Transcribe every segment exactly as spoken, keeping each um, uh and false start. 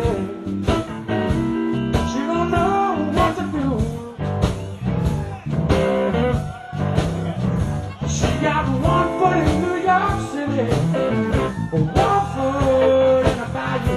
She don't know what to do. She got one foot in New York City, one foot in the bayou.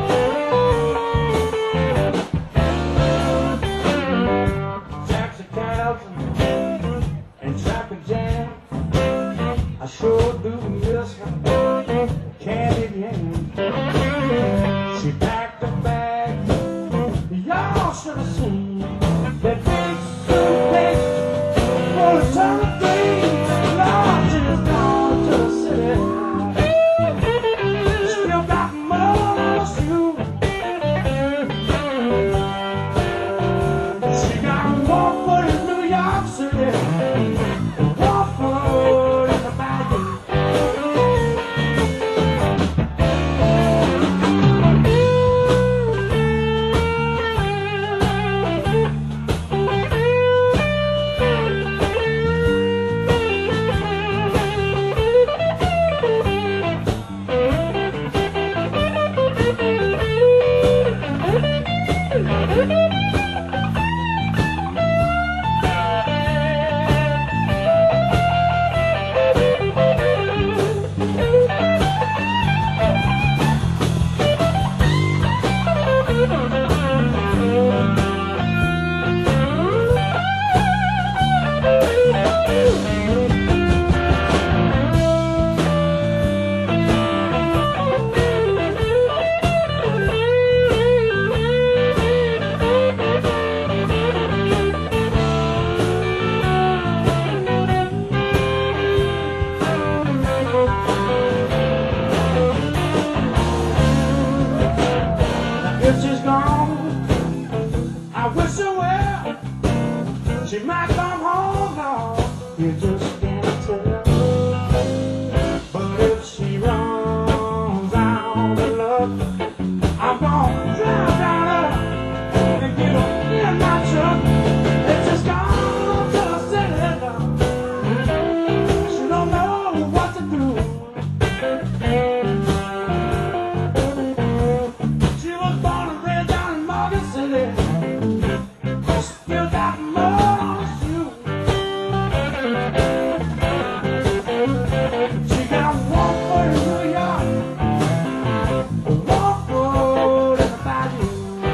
Taxi cabs and traffic jam, I sure do miss her candy yam. She packed a bag, y'all should have seen that big suitcase full of tons of things. Lord, she's gone to the city. Still got more on her shoe. She got one foot in New York City, one foot in the bayou. If she's gone, I wish her well. She might come home now, you just can't tell. But if she runs out of luck, I'm gonna drive down her and get her in my truck. If she's gone to the city, she don't know what to do. She was born and raised down in Morgan City. Still got more on her shoe. She got one foot in New York, one foot in the bayou.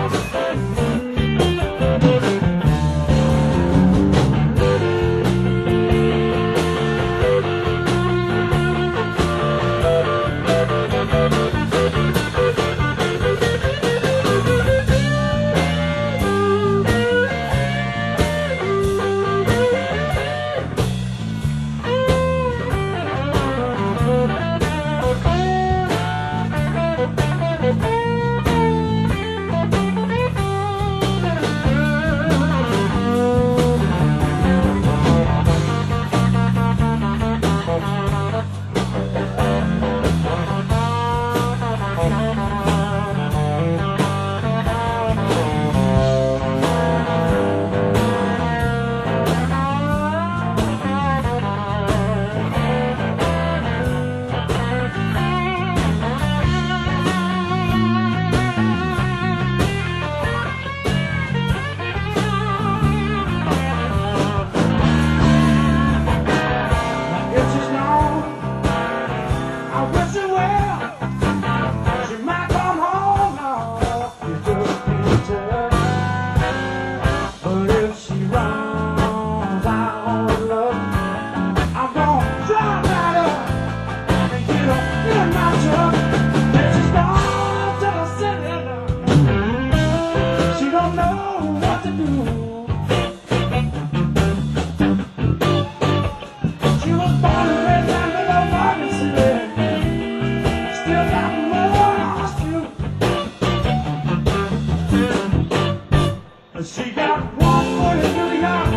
She got one foot in New York,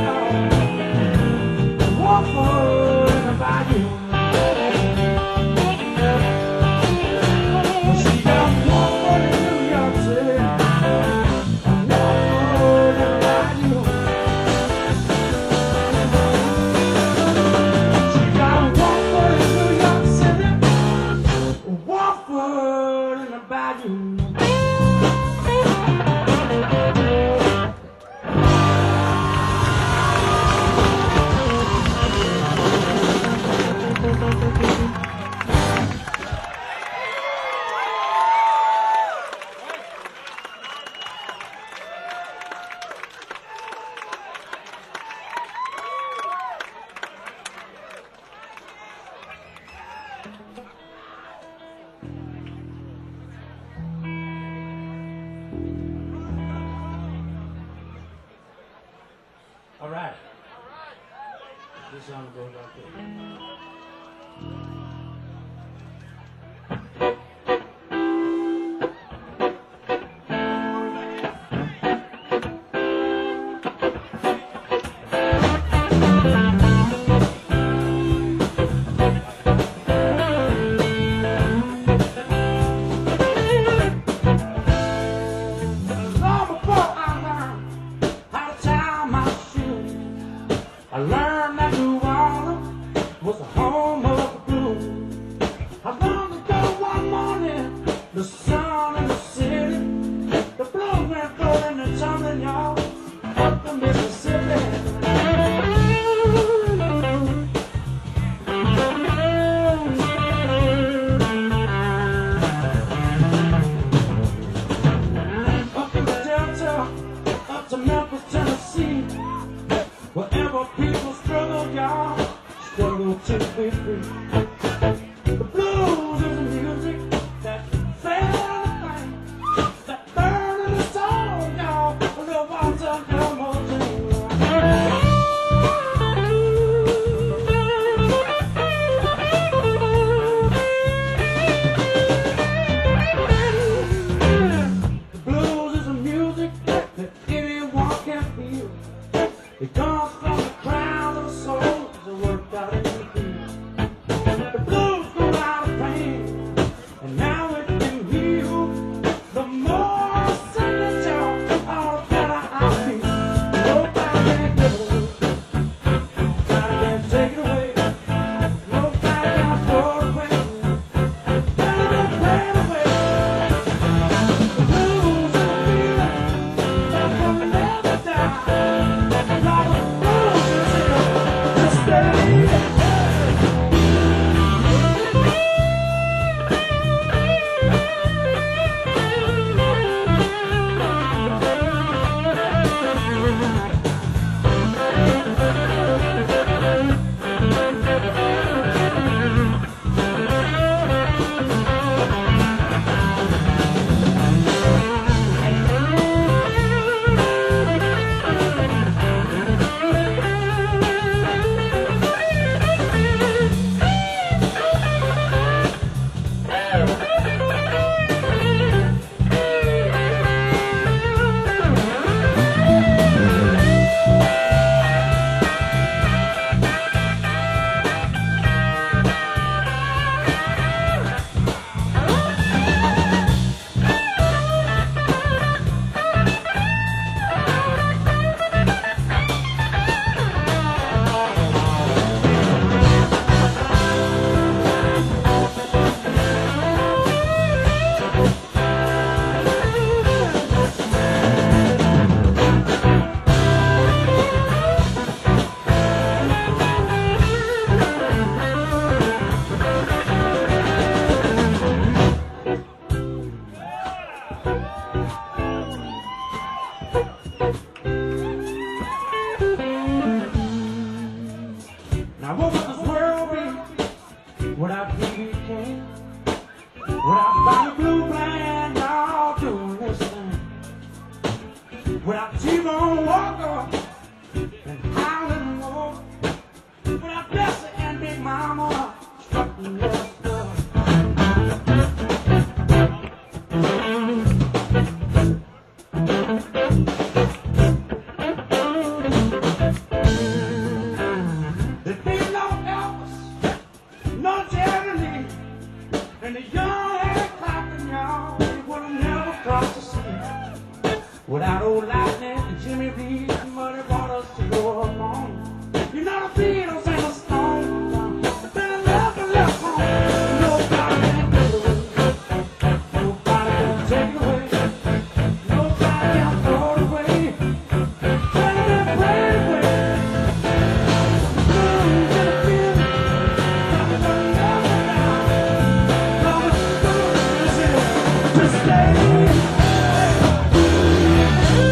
one foot in the bayou. She got one foot in New York City, one foot in the bayou. All right. This song goes like this. I learned that New Orleans was the home of the blues. I long ago one morning, the sun in the city, the blues went rolling and tumbling, y'all, up the Mississippi. Up to the Delta, up to Memphis, Tennessee. Wherever people struggle, y'all, struggle to be free. The blues is the music that fell in the flame, that burned in the soul, y'all. A little water, no more The blues is the music that anyone can feel. It comes from the crown of the souls that worked out in the field. The blues grew out of pain, and now it can heal. The more I sing it, y'all, all the better I feel. Nobody can give it away. Nobody can take it away. Nobody can throw it away. Nobody can play it away. The blues is a feeling that will never die. Now what would this world be without P B King? Without Bobby Blue Bland, y'all doing this thing? Without T-Bone Walker and Howlin' Wolf? Without Bessie and Big Mama strutting their stuff? And the young had clapping, y'all, they would have never crossed the sea. Without old Lightning and Jimmy Reed, somebody brought us to go along. You know the Beatles and the Stones, they never left home. Nobody can give it away. Nobody can take it away. Nobody can throw it away. Tell them to play it away. The blues and the feeling that we will never die. Just stay.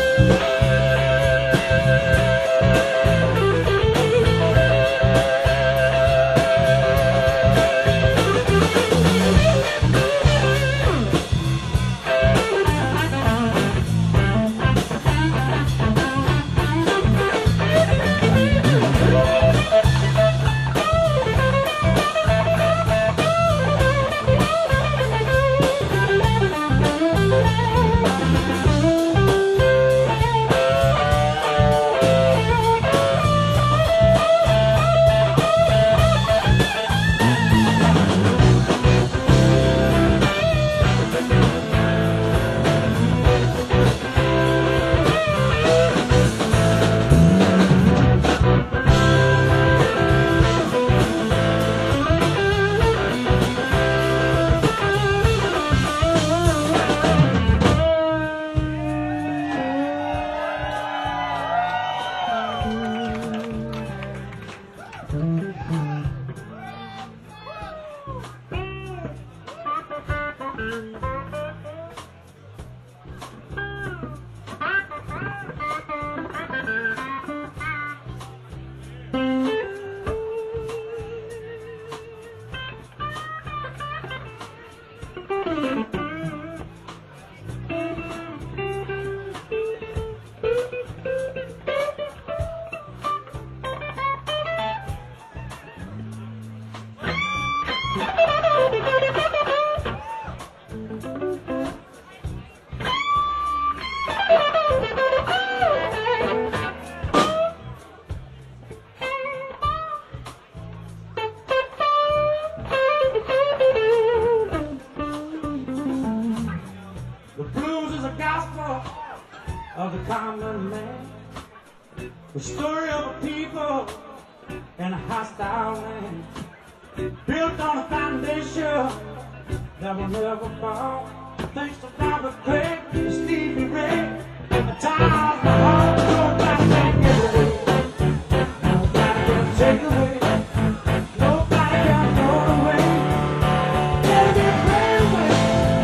heart of the common man. The story of a people and a hostile land, built on a foundation that will never fall. Thanks to Robert Craig and Stevie Ray, the times my heart nobody can get away. Nobody can take away. Nobody can throw away. Let it play away.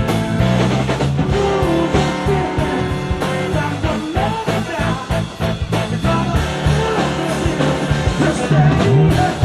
Move the feeling that will never die. Because the feeling is stay.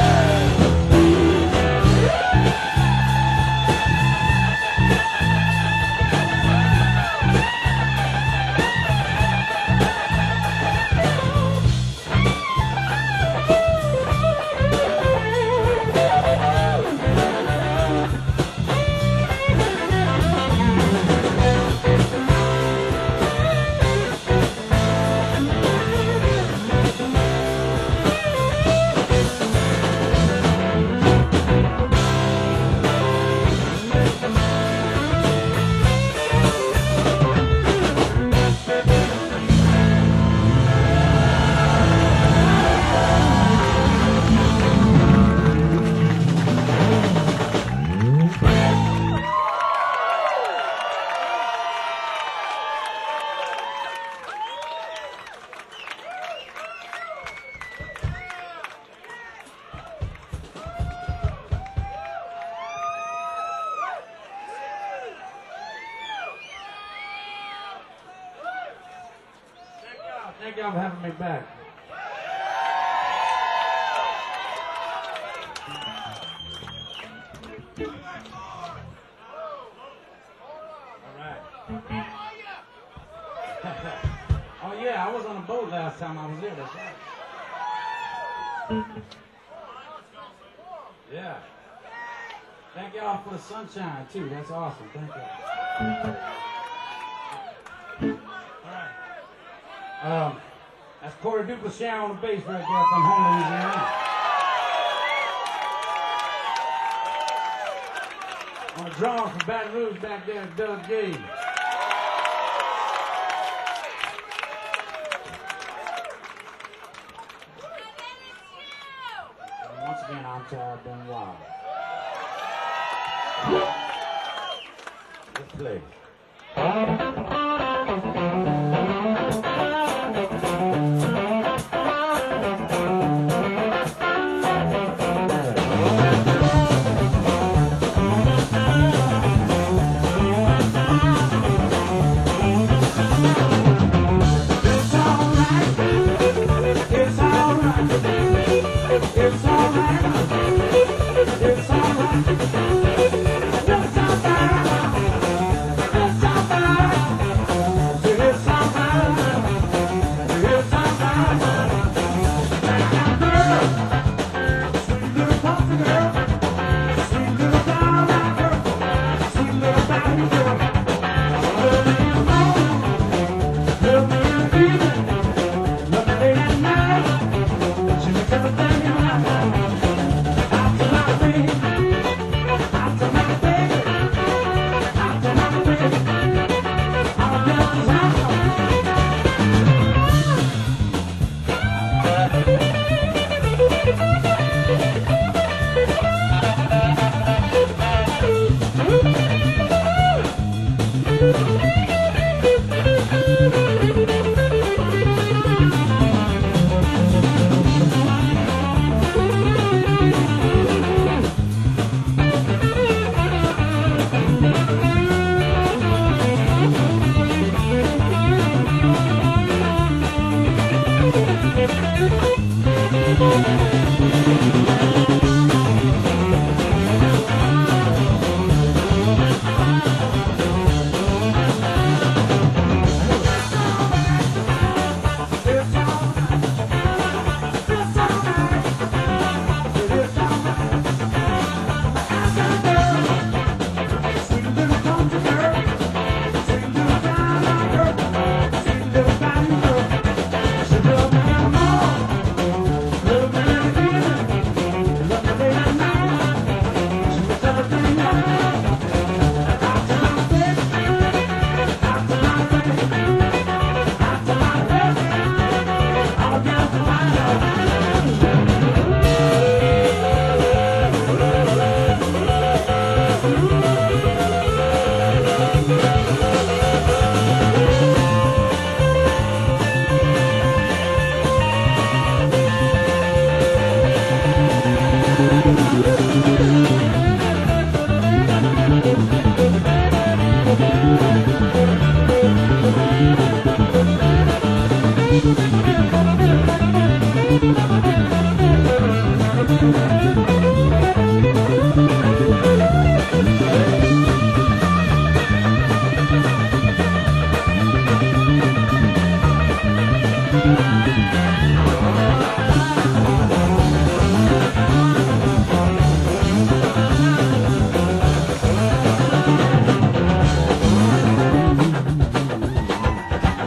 Thank y'all for having me back. All right. Oh yeah, I was on a boat last time I was here. That's right. Yeah. Thank y'all for the sunshine too. That's awesome. Thank y'all. Um, that's Corey Duplessis on the bass right there from home, Louisiana. On the drums from Baton Rouge back there, Doug Gage. And once again, I'm Chad Benoit. Let's play. It's alright.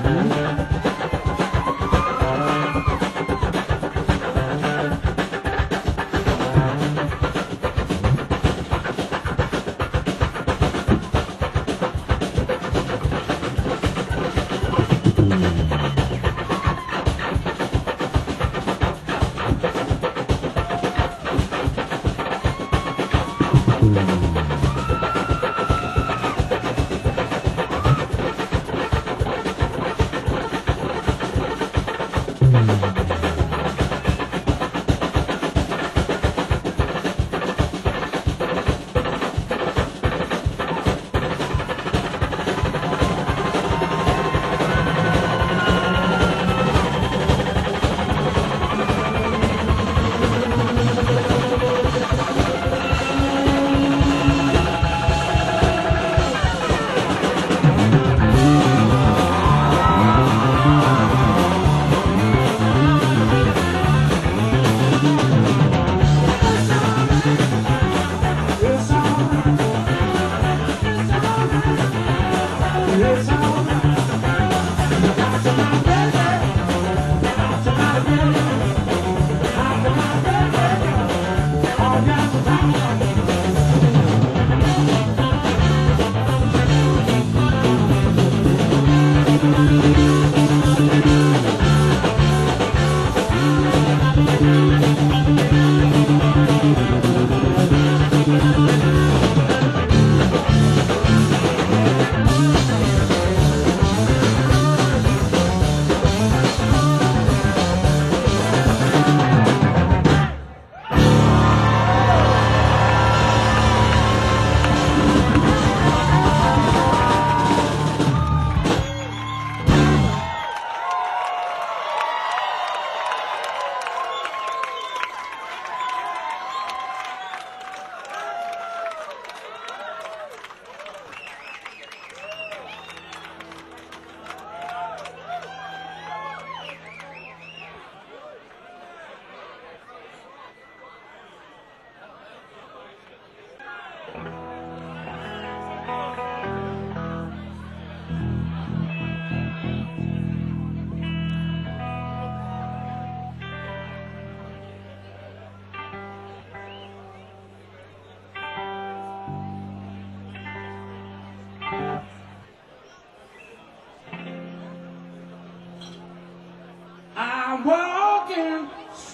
I'm walking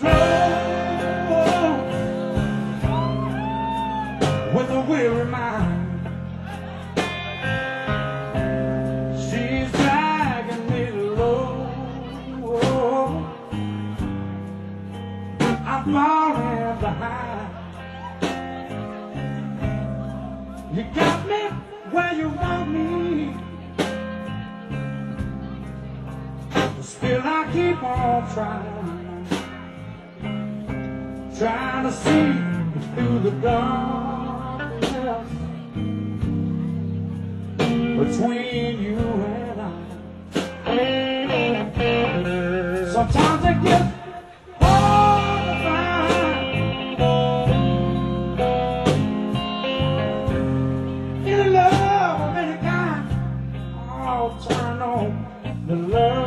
slow with a weary mind. She's dragging me low. I'm falling behind. You got me where you want me, still I keep on trying, trying to see through the darkness between you and I. Sometimes it gets hard to find any love of any kind. I'll turn on the love,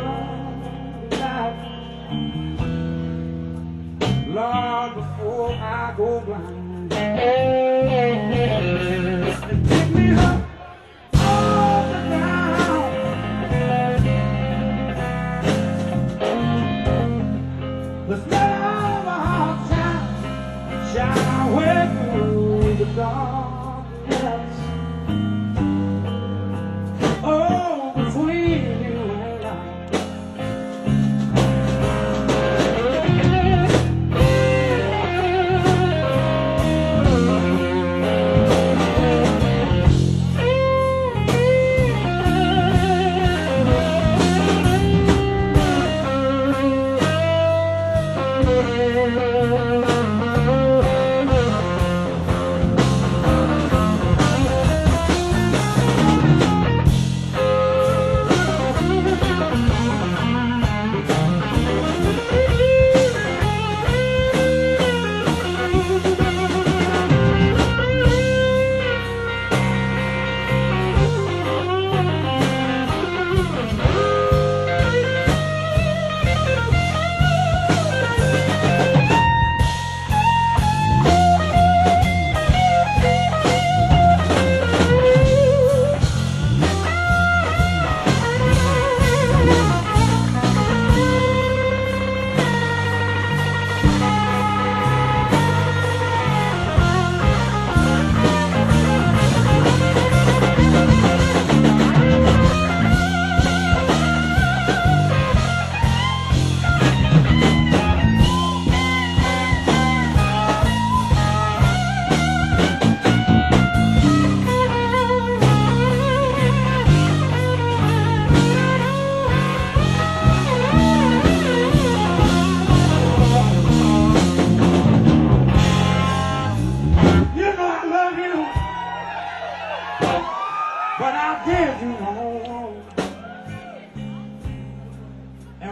Lord, before I go blind. And pick me up off the ground. Let's let all our hearts shine, shine our way through the darkness. Oh, between you and I.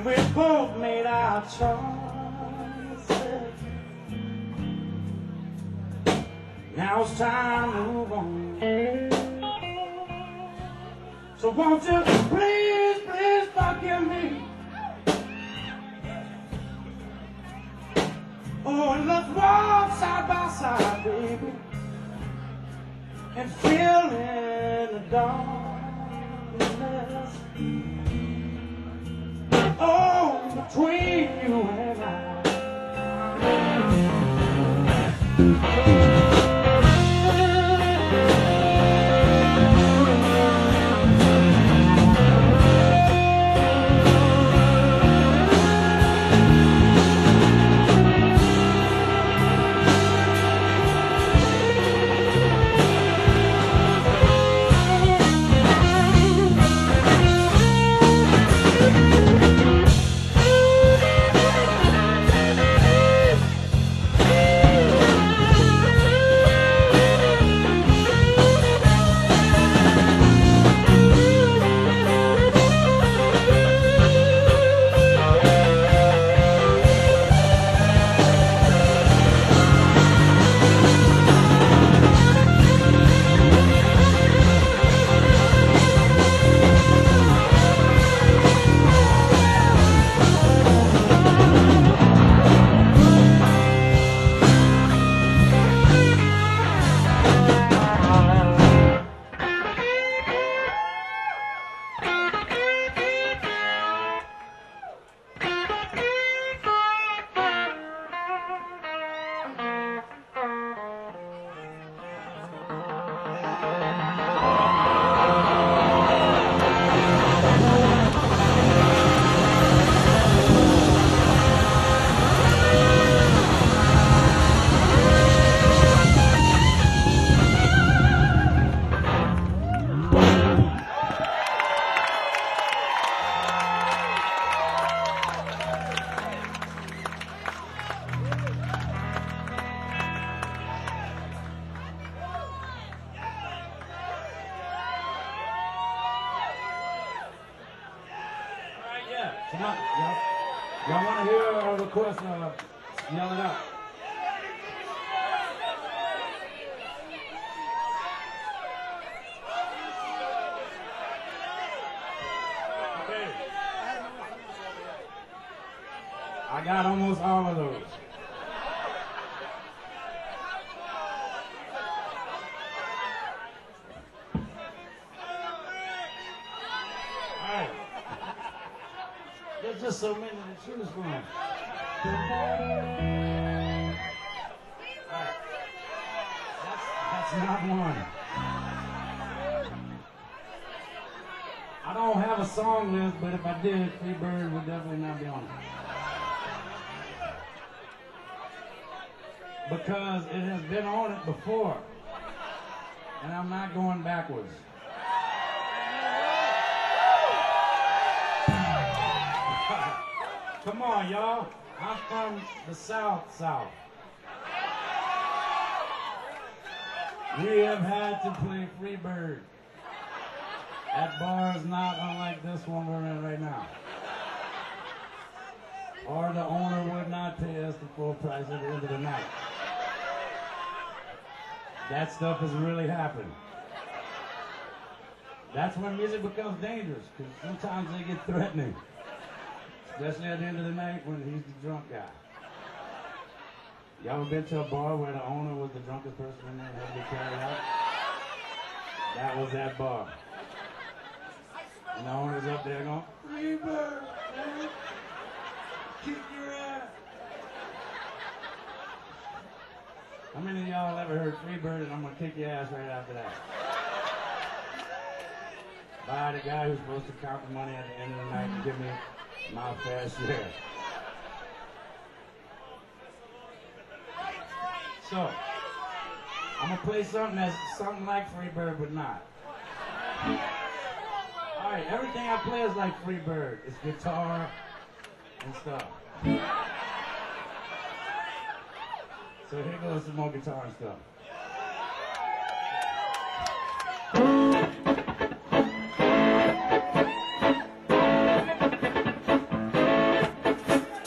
And we both made our choices. Now it's time to move on. So won't you please, please forgive me? Oh, and let's walk side by side, baby, and feel in the darkness. Oh, between you and I. Come on, y'all. Y'all want to hear a request? Uh, yell it out. Okay. I got almost all of those. There's just so many to choose from. Right. That's, that's not one. I don't have a song list, but if I did, Free Bird would definitely not be on it. Because it has been on it before. And I'm not going backwards. Come on, y'all. I'm from the South South. We have had to play Free Bird at bars not unlike this one we're in right now. Or the owner would not pay us the full price at the end of the night. That stuff has really happened. That's when music becomes dangerous, because sometimes they get threatening. Especially at the end of the night when he's the drunk guy. Y'all ever been to a bar where the owner was the drunkest person in there and had to be carried out? That was that bar. And the owner's up there going, Free Bird, man. Kick your ass. How many of y'all ever heard Free Bird and I'm going to kick your ass right after that? By the guy who's supposed to count the money at the end of the night and give me my fair share. So, I'm gonna play something that's something like Free Bird, but not. Alright, everything I play is like Free Bird. It's guitar and stuff. So here goes some more guitar and stuff.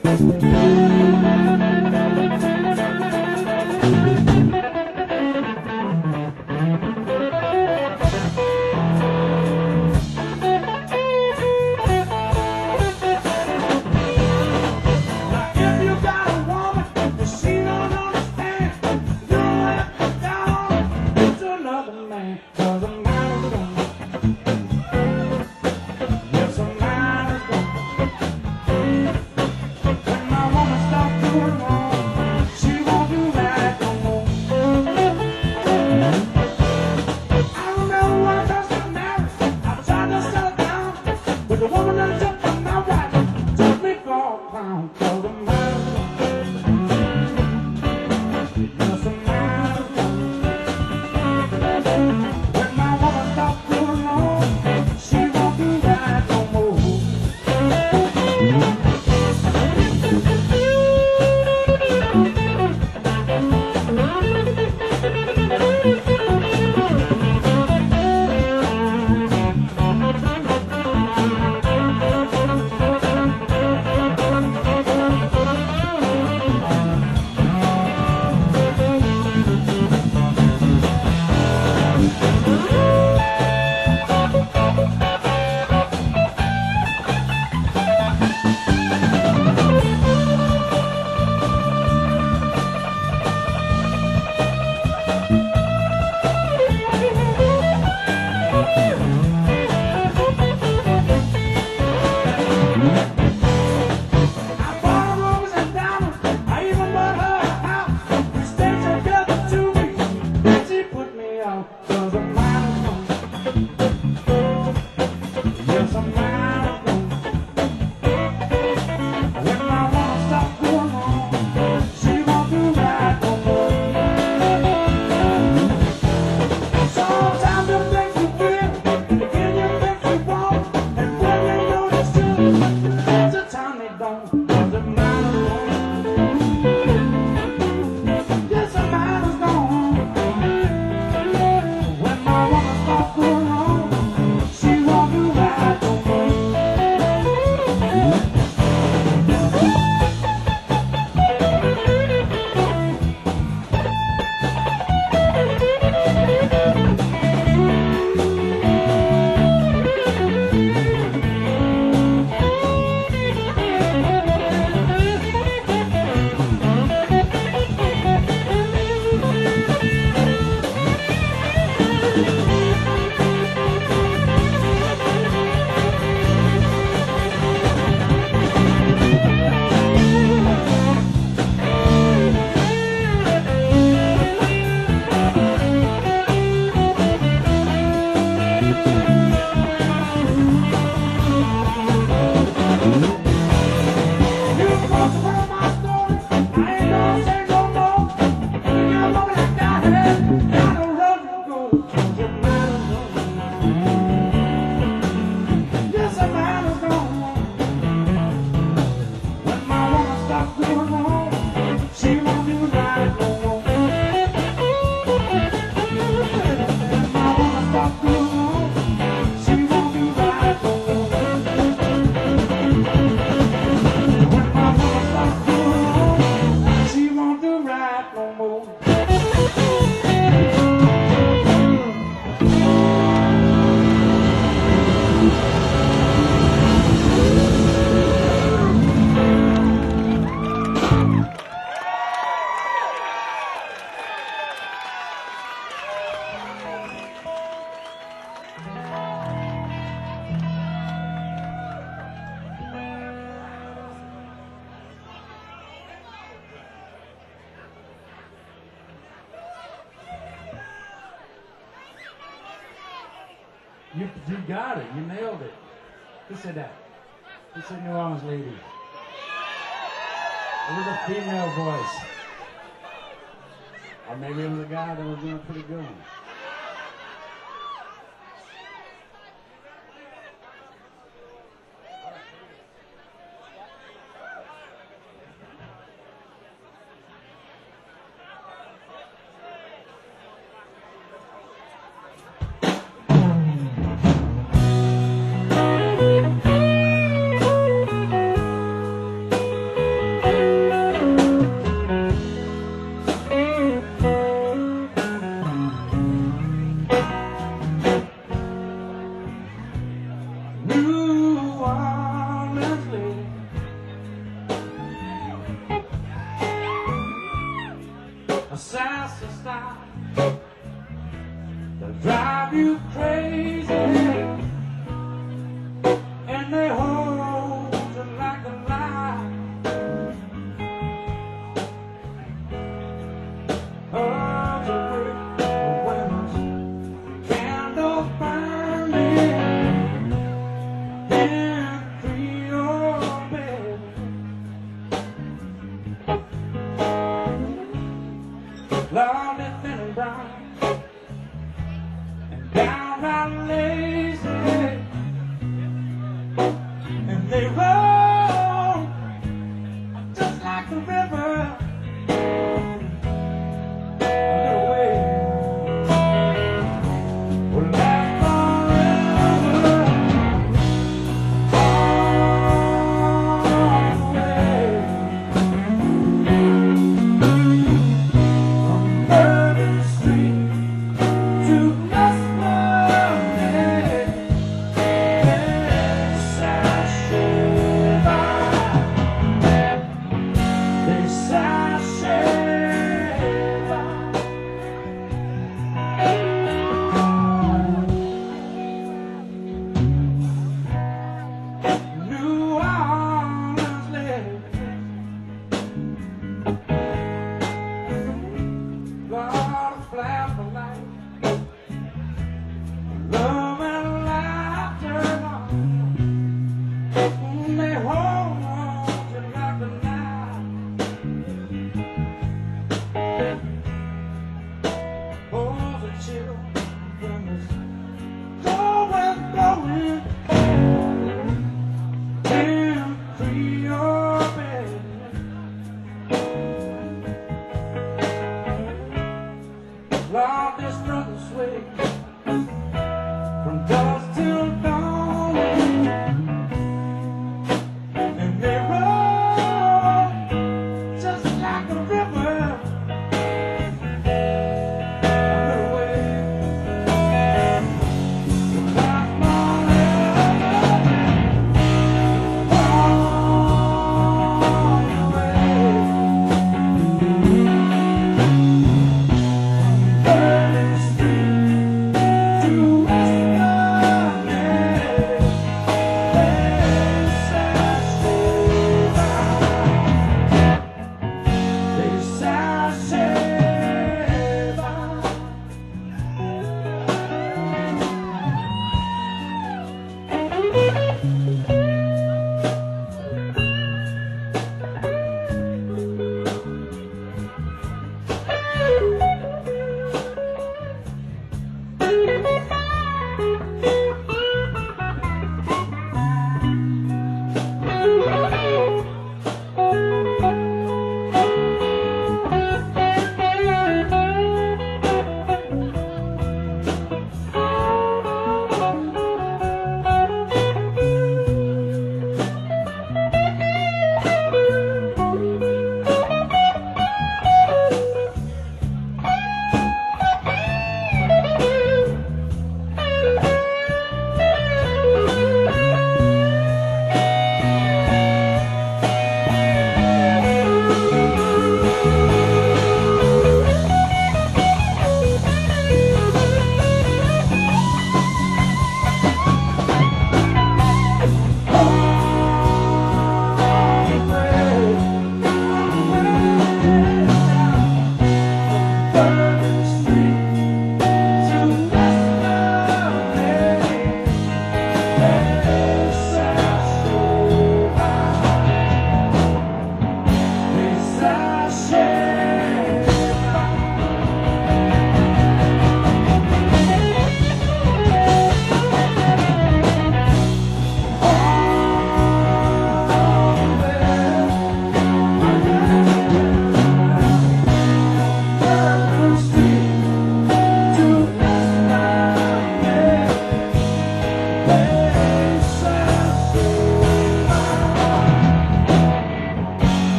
You, you got it. You nailed it. Who said that? Who said New Orleans lady? It was a female voice. Or maybe it was a guy that was doing a pretty good one.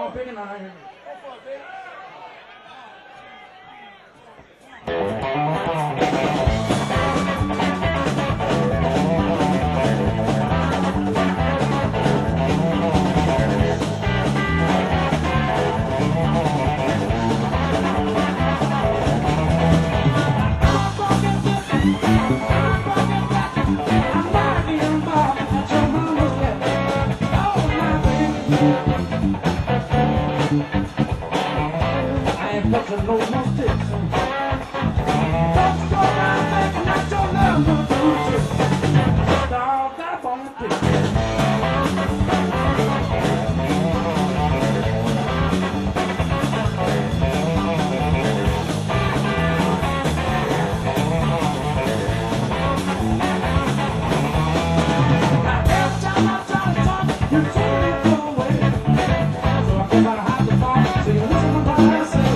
on, big and I. No more sticks. Don't you go around thinking that your love will do shit. Dog, that won't do. Now every time I try to talk, you tell me to go away. So I guess I have to fall. So you listen to what I say.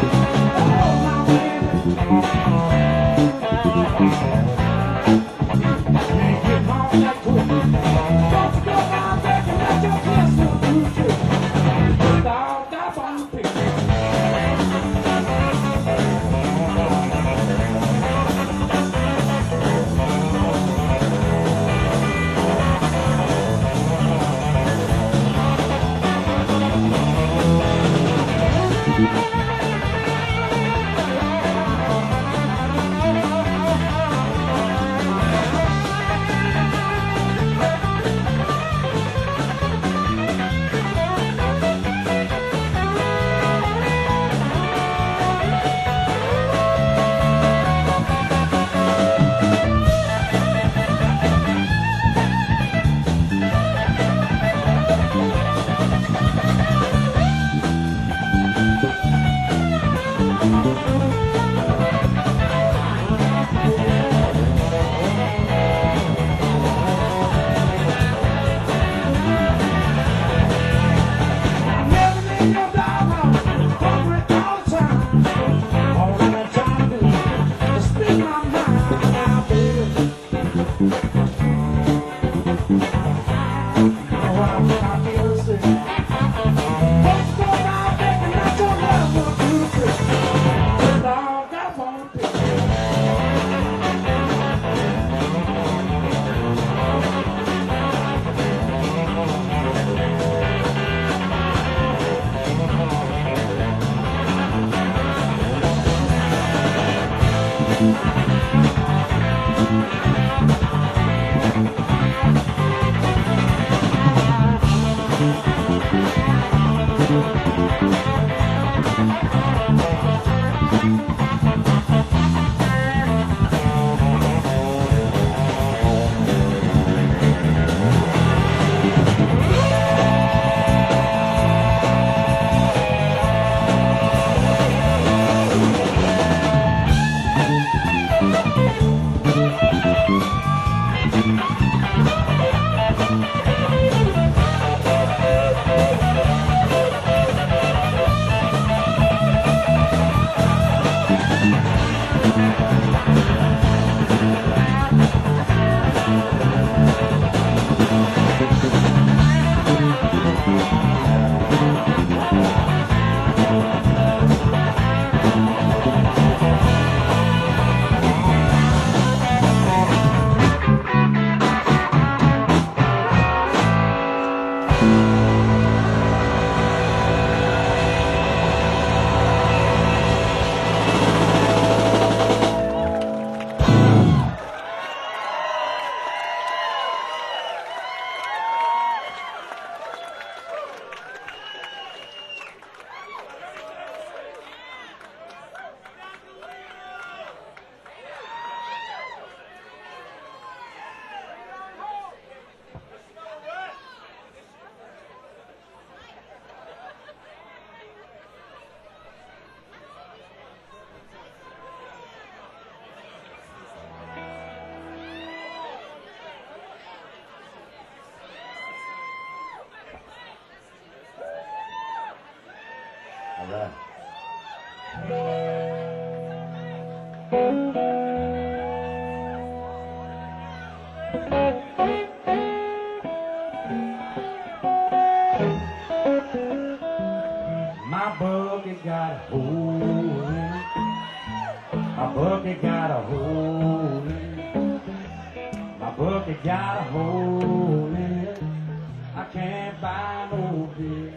bucket got a hole in it. I can't buy no beer.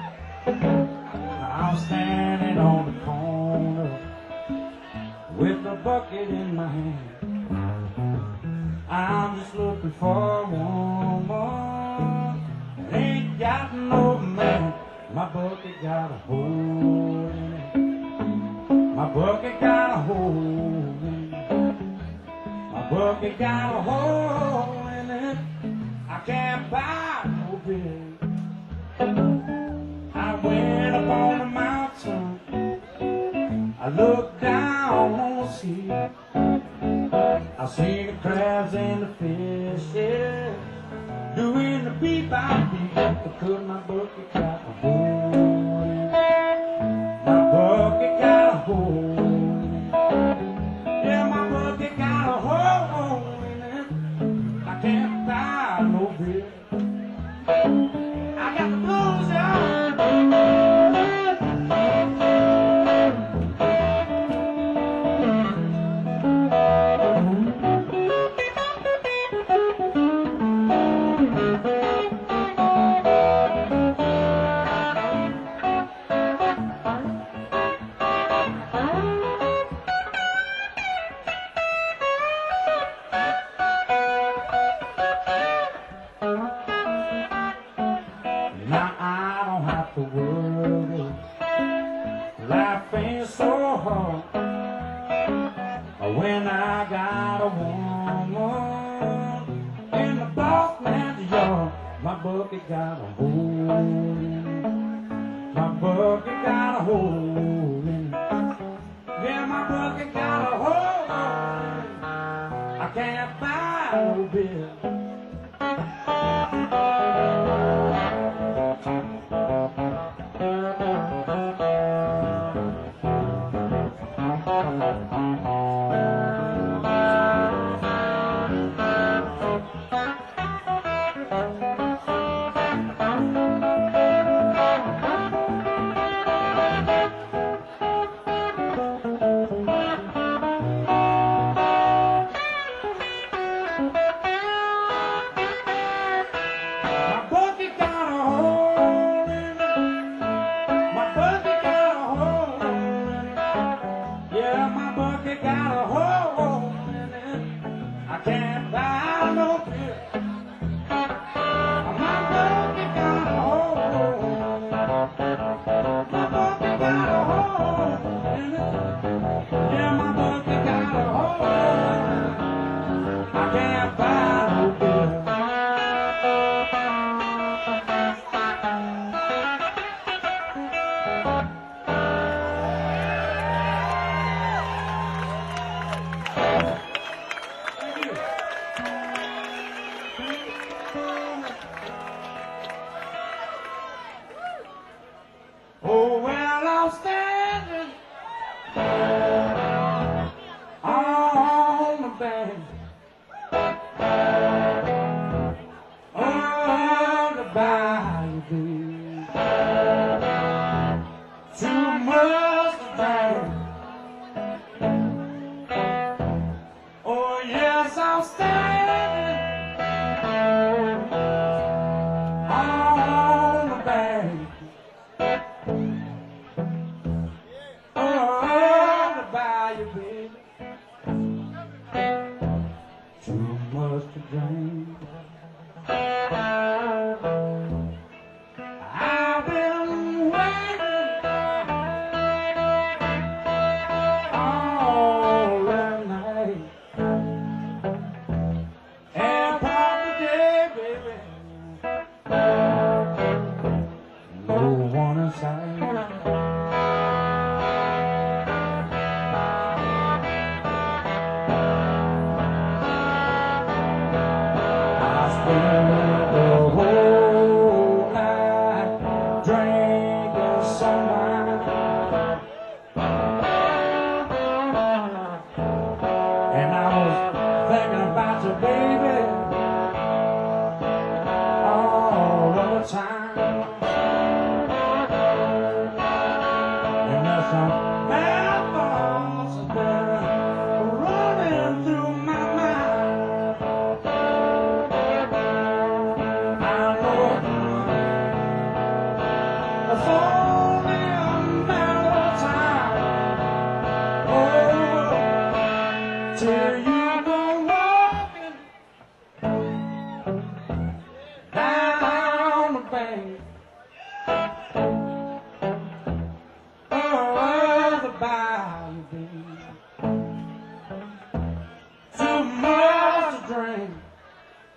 I'm standing on the corner with a bucket in my hand. I'm just looking for a woman that ain't got no man. My bucket got a hole in it. My bucket got a hole in it. My bucket got a hole in it. I can't buy no beer. I went up on the mountain. I looked down on the sea. I seen the crabs and the fishes doing the beat by beat. Because my bucket got a hole in it. My bucket got a hole in it. Yeah, my bucket got a hole in it. I can't buy no beer. I got the blues, y'all. Now I don't have to worry. Life ain't so hard when I got a woman in the boss man's yard. My bucket got a hole in it. My bucket got a hole in it. Yeah, my bucket got a hole in it. I can't buy no beer. Got a hole in it. I can't buy no beer. My bucket got a hole in it. My bucket got a hole in it. Yeah, my bucket got a hole in it. I can't buy no beer. Oh, well, I'm standing on the bank of the bayou, too much to drink. Oh, yes, I'm standing on the bank. Too much to drink. I've been waiting all the night and part of the day, baby. No one in sight. The whole night drinking some wine, and I was thinking about you, baby, all of the time. And there's some bad thoughts that are running through my mind.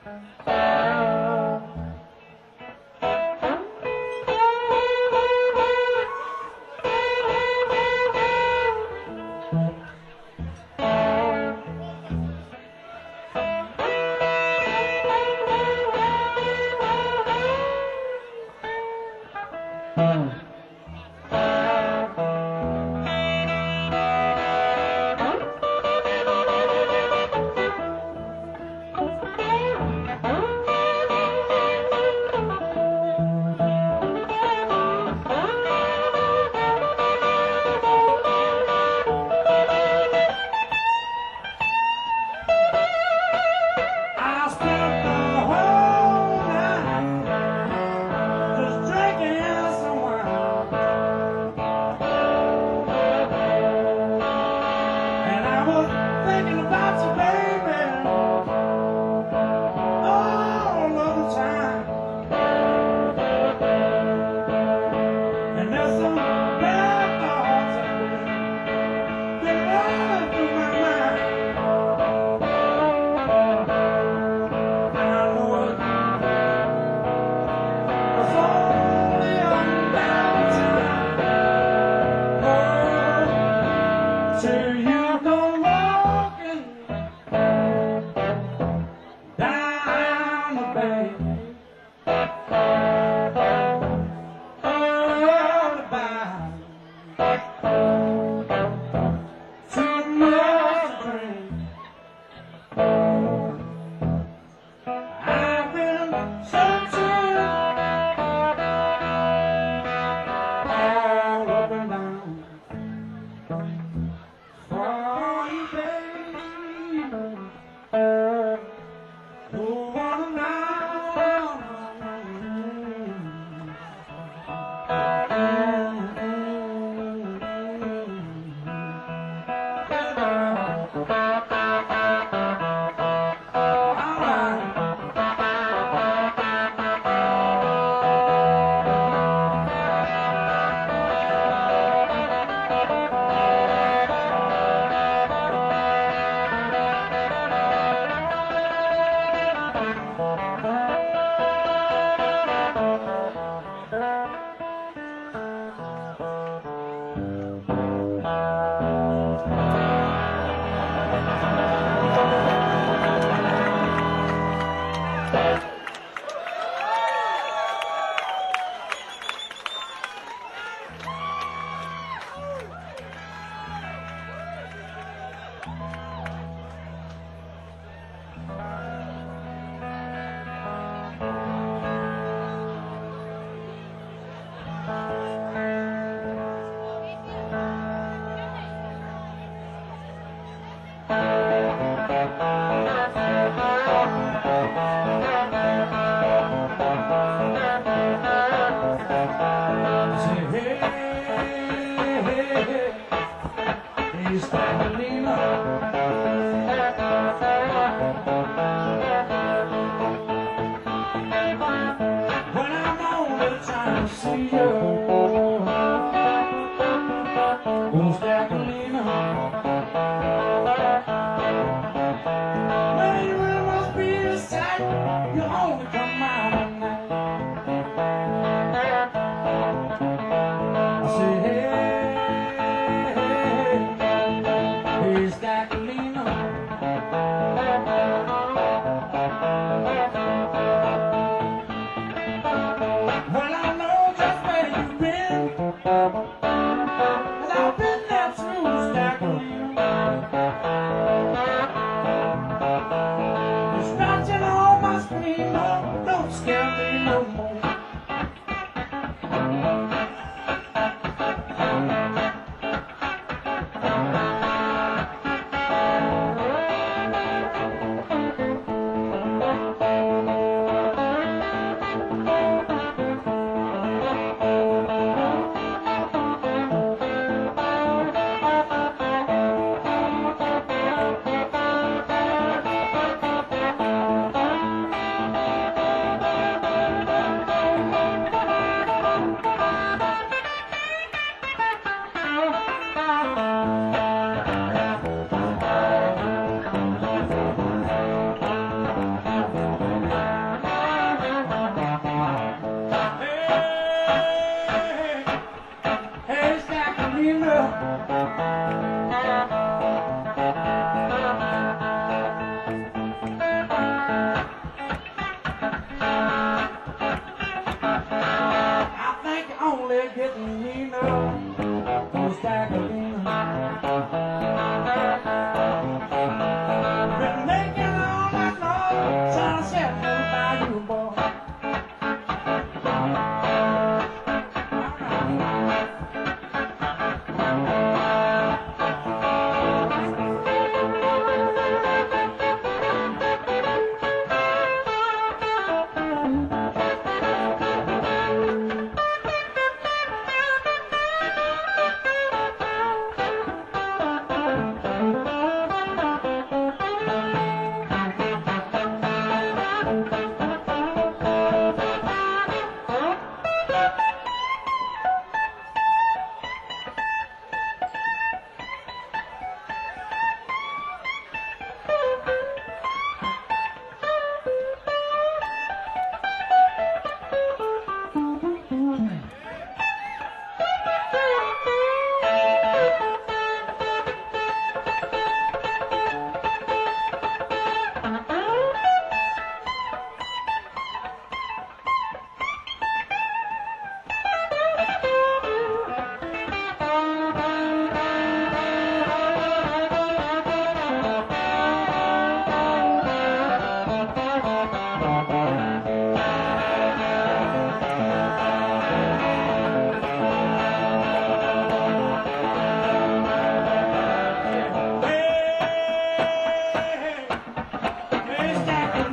I spent the whole night just drinking some wine, and I was thinking about you, baby, all of the time. And there's some bad thoughts that been running through my mind. I know it was only a matter of time. Oh, till you go walking down the bay. Oh, the bound. Too much to drink. I've been searching all up and down for you, baby. No one around. All right. Say, hey, hey, hey, hey, Stanleyna. When I'm on the time to see you, oh, Stanleyna. Well, you really must be a sight. You only come out at night. I say, hey, hey, hey, Stanleyna. Well, I know just where you've been, 'cause I've been there too, Stanleyna. You're scratching on my screen, no, don't scare me no more.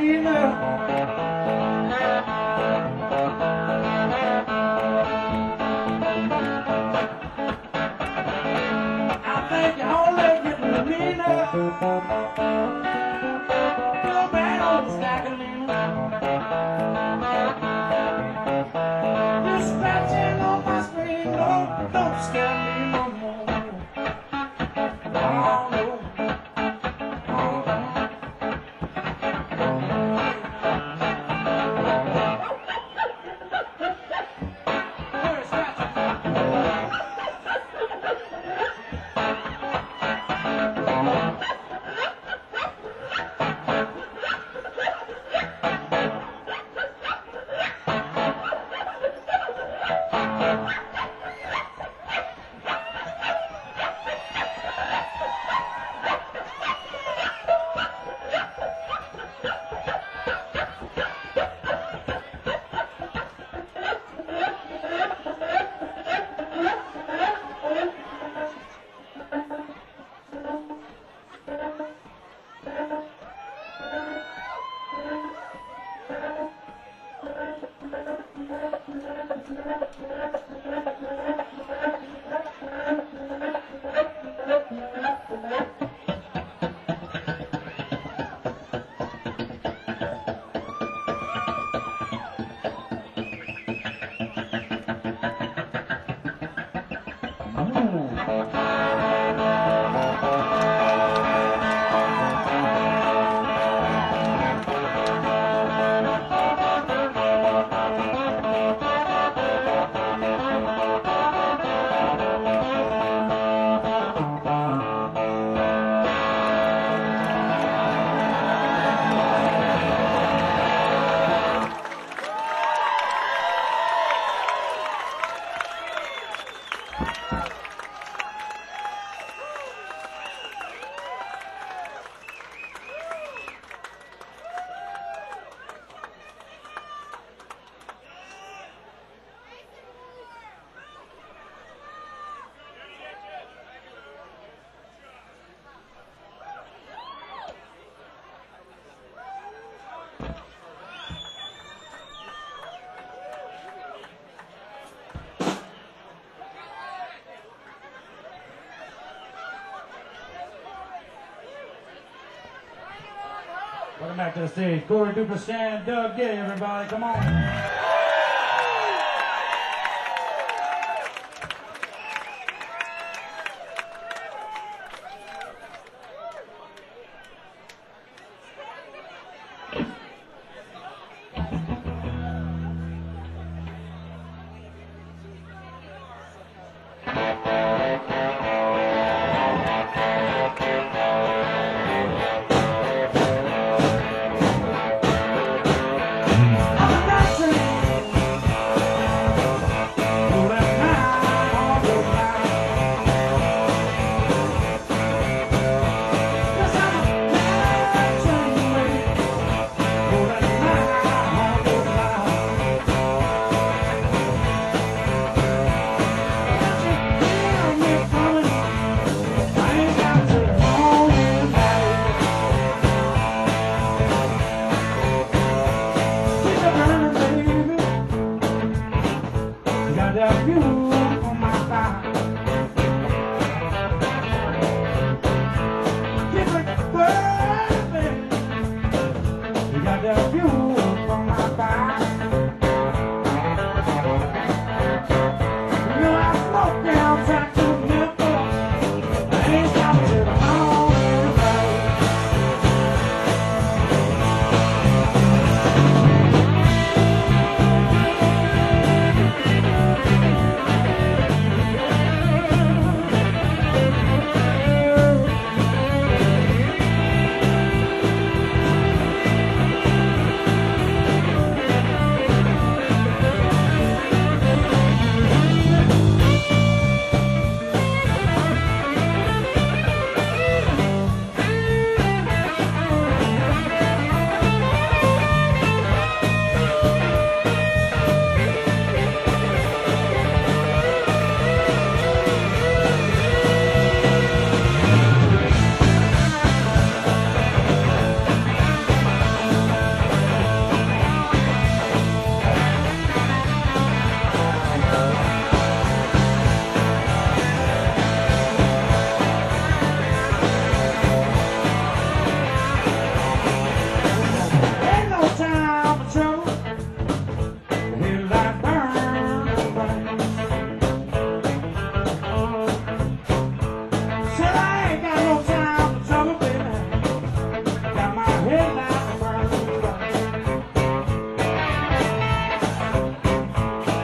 Welcome back to the stage. Corey Duplashan, Doug Gay, everybody. Come on.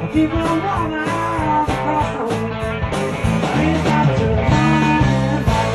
Keep on walking across the road. I ain't got to run back.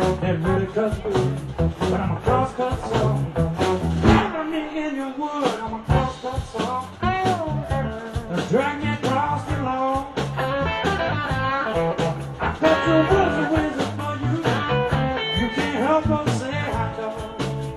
It really cuts through, but I'm a cross-cut saw. Drag me in your wood, I'm a cross-cut saw. Drag me across the lawn. I cut your woods and wizard for you. You can't help but say I don't.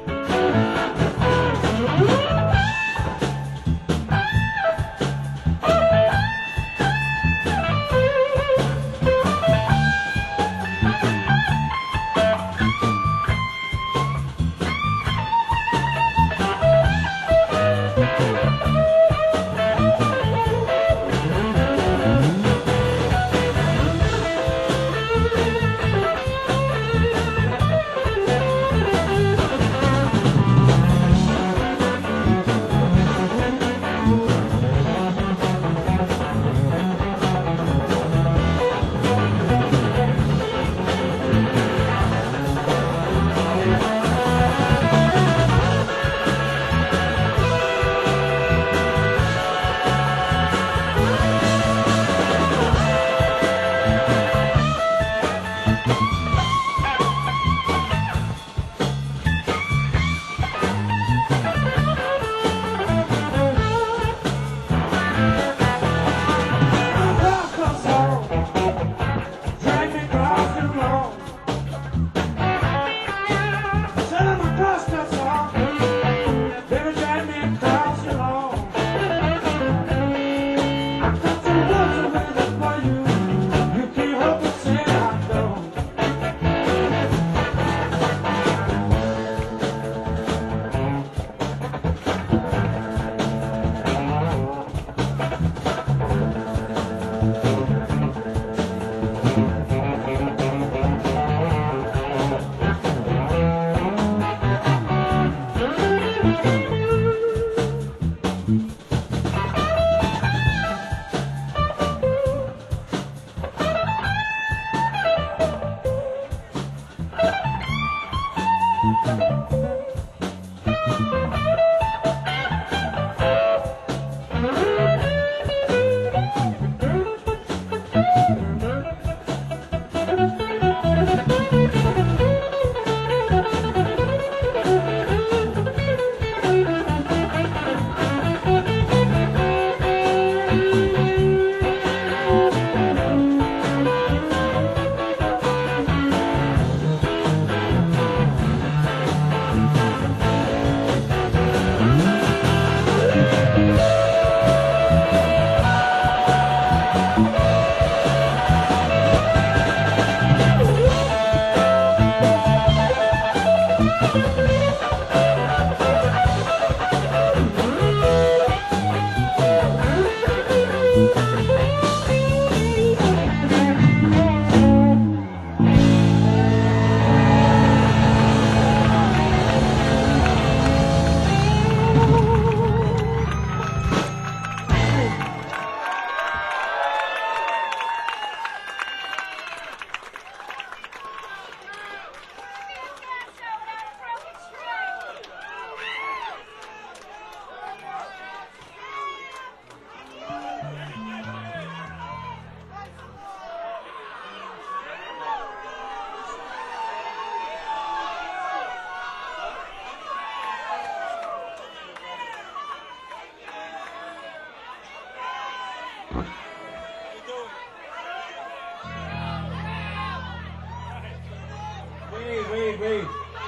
Wait, wait, wait.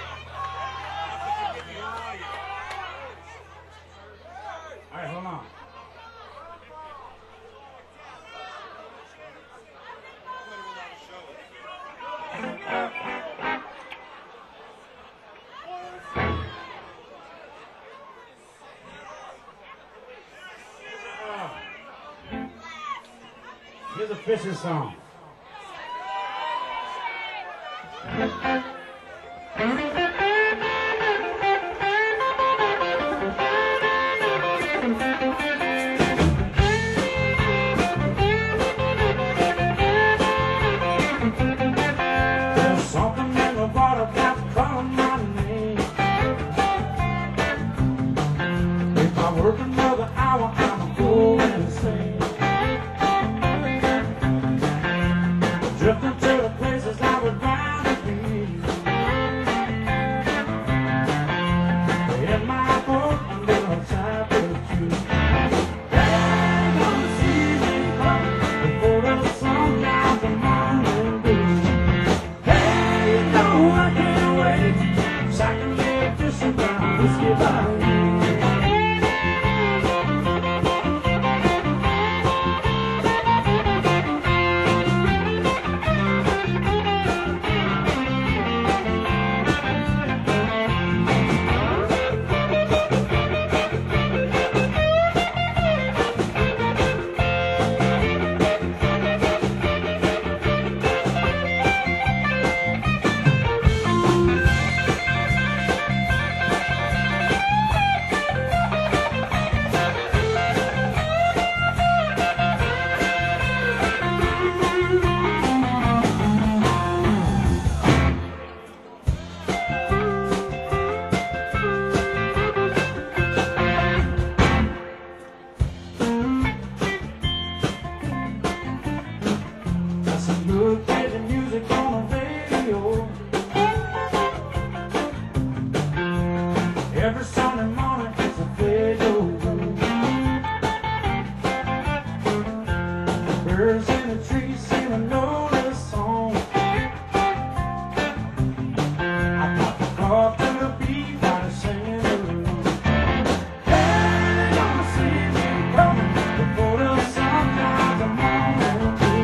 All right, hold on. Here's a fishing song. There's something in the water that's calling my name. If I work another hour, I'm going insane. Drifting to the places I would rather be. wait, 'cause I can live just around whiskey by you. Some good crazy music on the radio. Every Sunday morning it's a radio. Birds in the trees sing a lonely song. I pop the car to the beat while they're singing along. Hey, they gonna see me coming before the sun dies the morning dew.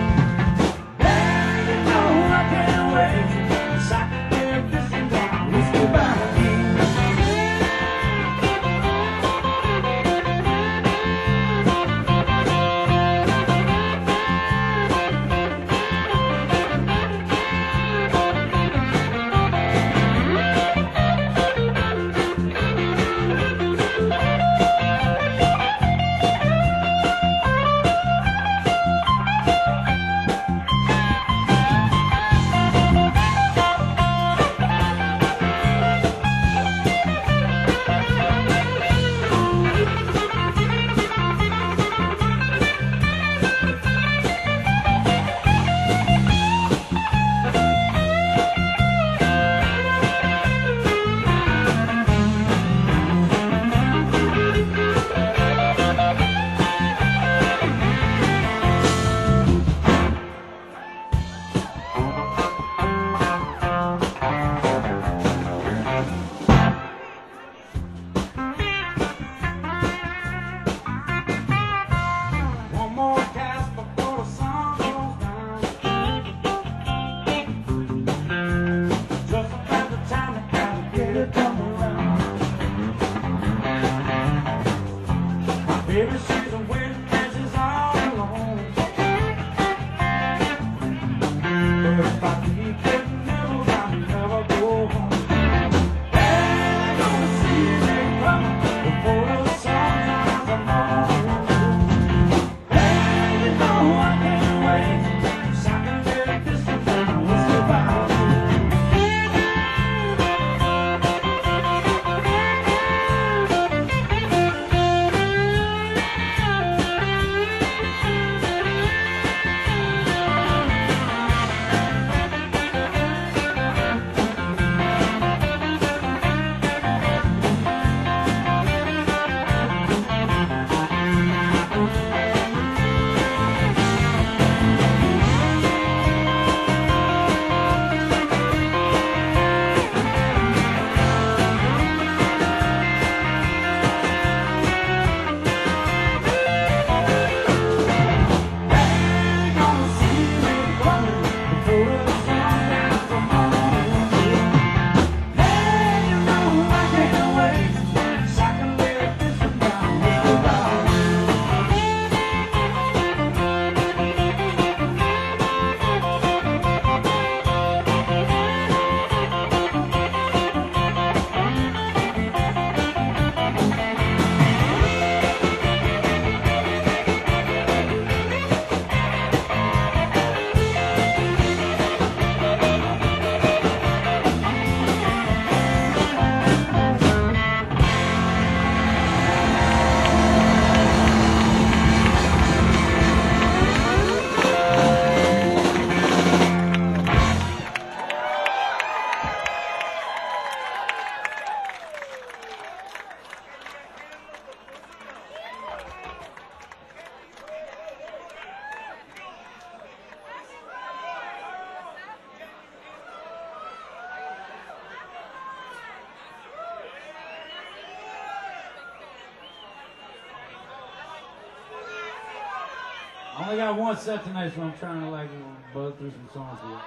only got one set tonight, so I'm trying to like buzz through some songs here.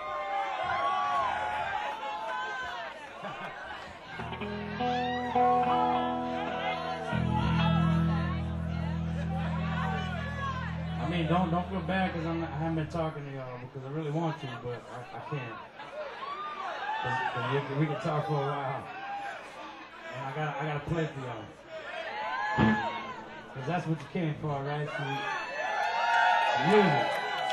I mean, don't don't feel bad because I'm not, I haven't been talking to y'all because I really want to, but I, I can't. Cause, cause we, we can talk for a while, and I got I gotta play for y'all. Cause that's what you came for, right? Some, some music.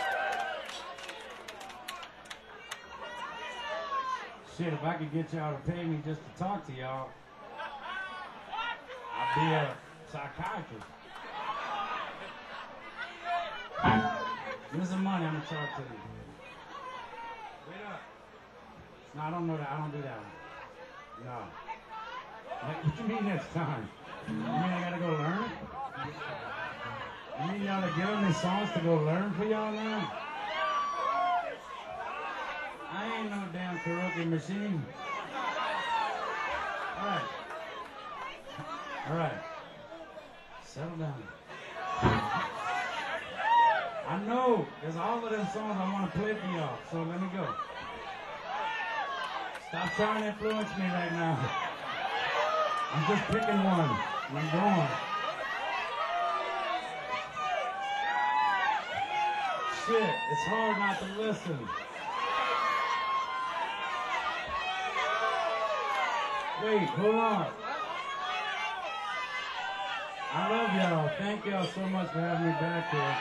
Shit, if I could get y'all to pay me just to talk to y'all, I'd be a psychiatrist. Give me some money, I'm gonna talk to you. Wait up. No, I don't know that. I don't do that one. No. What you mean next time? You mean I gotta go learn? You mean y'all to give them these songs to go learn for y'all now? I ain't no damn karaoke machine. Alright. Alright. Settle down. I know, there's all of them songs I want to play for y'all, so let me go. Stop trying to influence me right now. I'm just picking one, and I'm going. Shit, it's hard not to listen. Wait, hold on. I love y'all. Thank y'all so much for having me back here.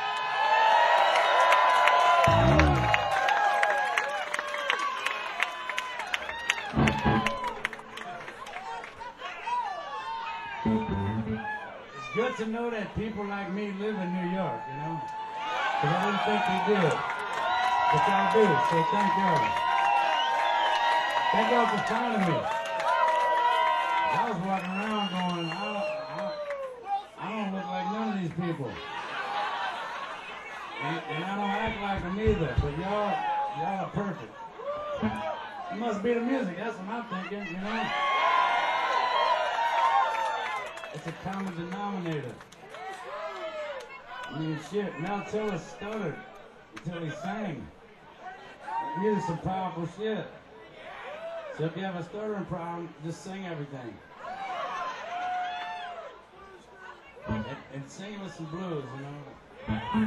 It's good to know that people like me live in New York, you know? Because I didn't think they did. But y'all do, so thank y'all. Thank y'all for finding me. I was walking around going, I don't, I, I don't look like none of these people. And, and I don't act like them either, but y'all, y'all are perfect. It must be the music, that's what I'm thinking, you know? It's a common denominator. I mean, shit, Mel Tillis stuttered until he sang. He did some powerful shit. So if you have a stuttering problem, just sing everything. And, and sing with some blues, you know?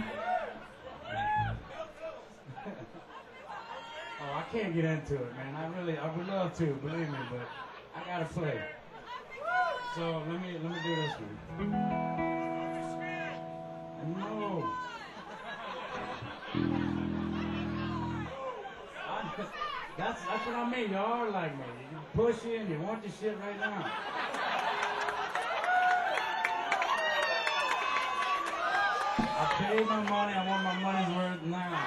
Oh, I can't get into it, man. I really, I would love to, believe me, but I gotta play. So let me, let me do this one. No. I, that's, that's what I mean. Y'all are like me. You push in, you want this shit right now. I paid my money, I want my money's worth now.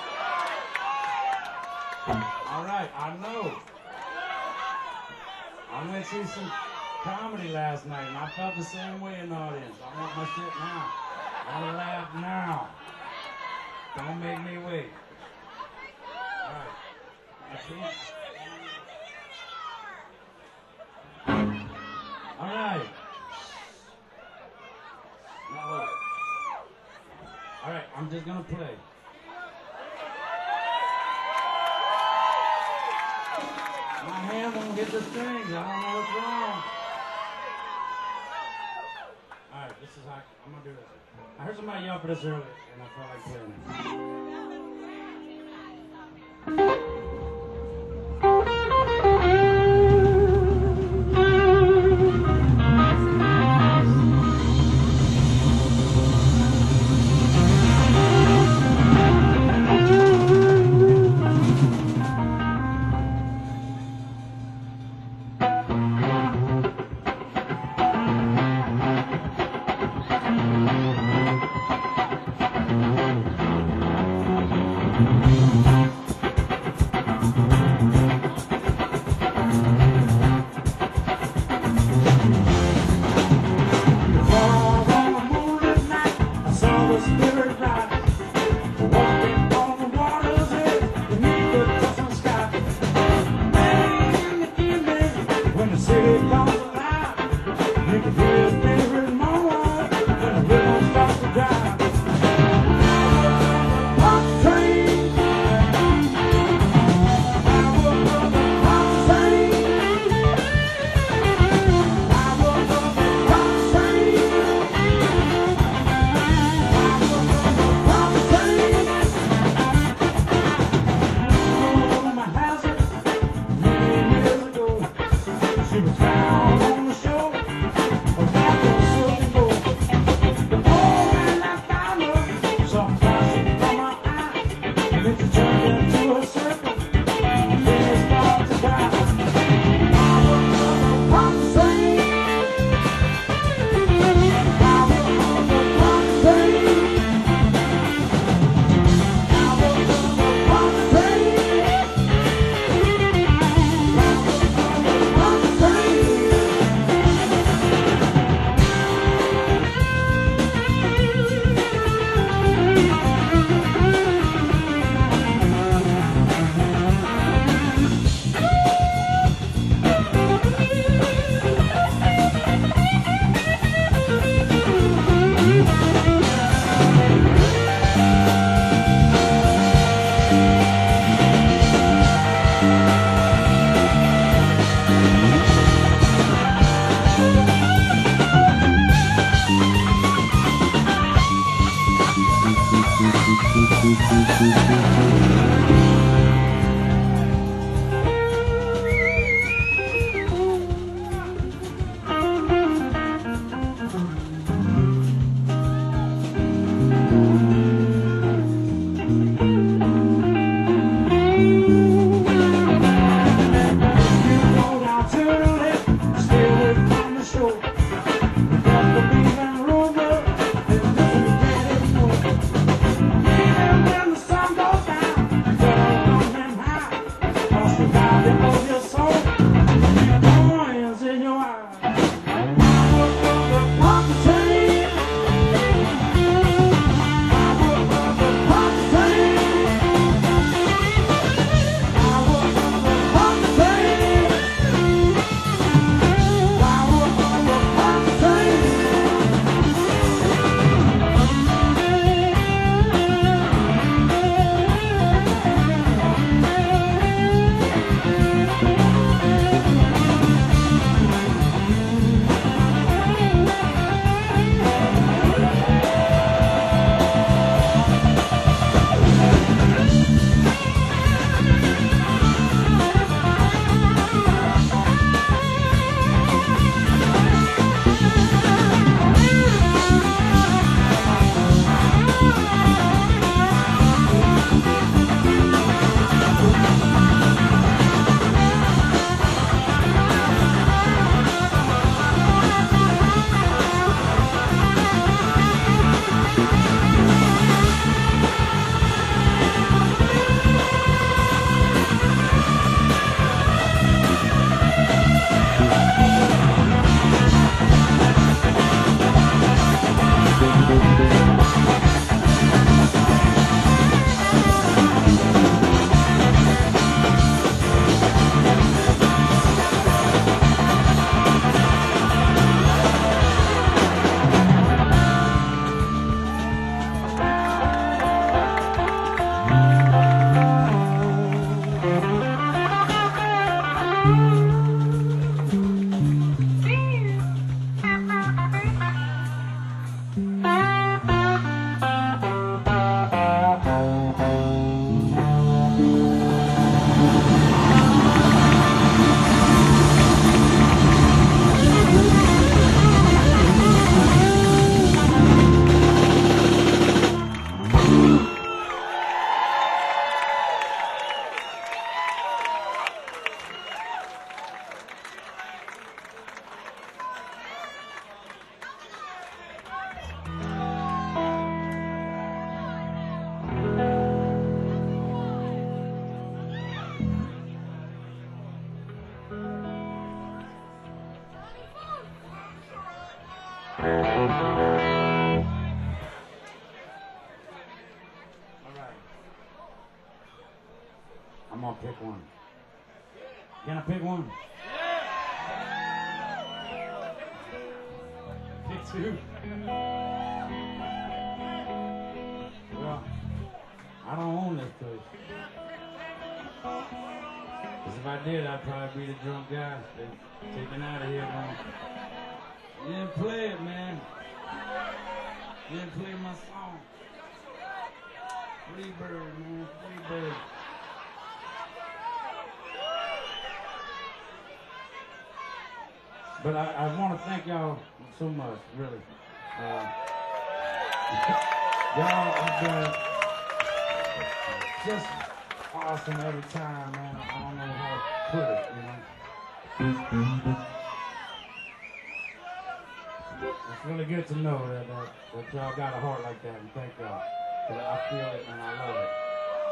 Alright, I know. I went to see some comedy last night and I felt the same way in the audience. I want my shit now. I want to laugh now. Don't make me wait. Alright. I can't. Alright. Now wait. Alright, I'm just gonna play. My hand won't hit the strings. I don't know what's wrong. Alright, this is how I'm gonna do this. I heard somebody yell for this earlier, and I felt like playing it. I'm gonna pick one. Can I pick one? Pick two. Well, I don't own this place. Because if I did, I'd probably be the drunk guy taken out of here, man. You didn't play it, man. You didn't play my song. Free bird, man. Free bird. But I, I want to thank y'all so much, really. Uh, y'all have been just awesome every time, man. I don't know how to put it, you know. It's really good to know that, that, that y'all got a heart like that, and thank y'all. Because I feel it and I love it.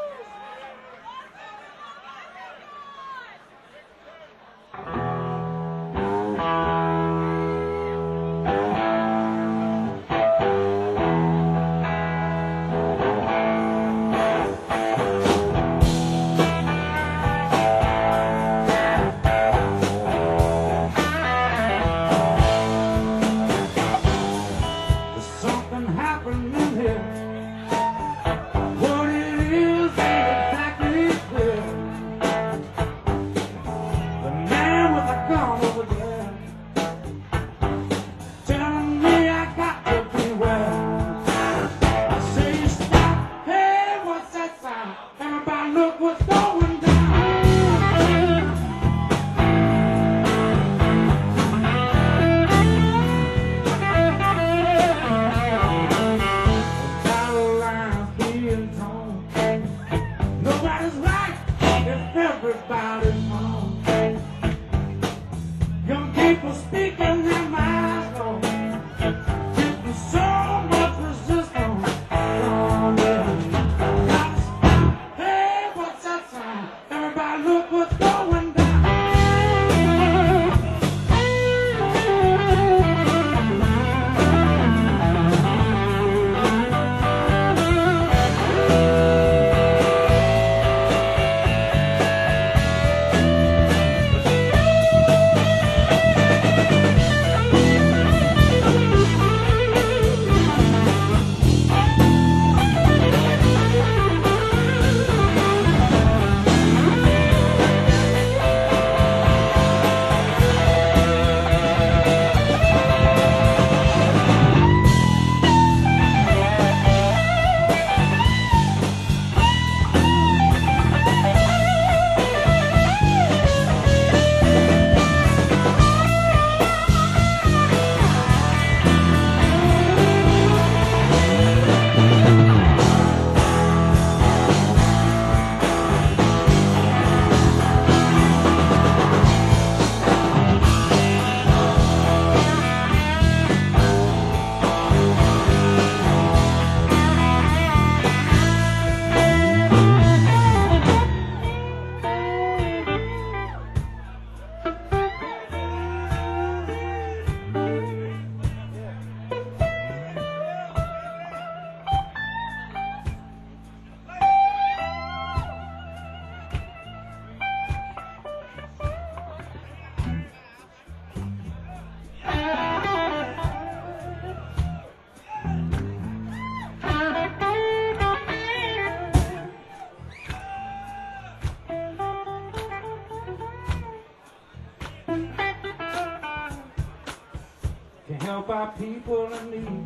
Help our people in need.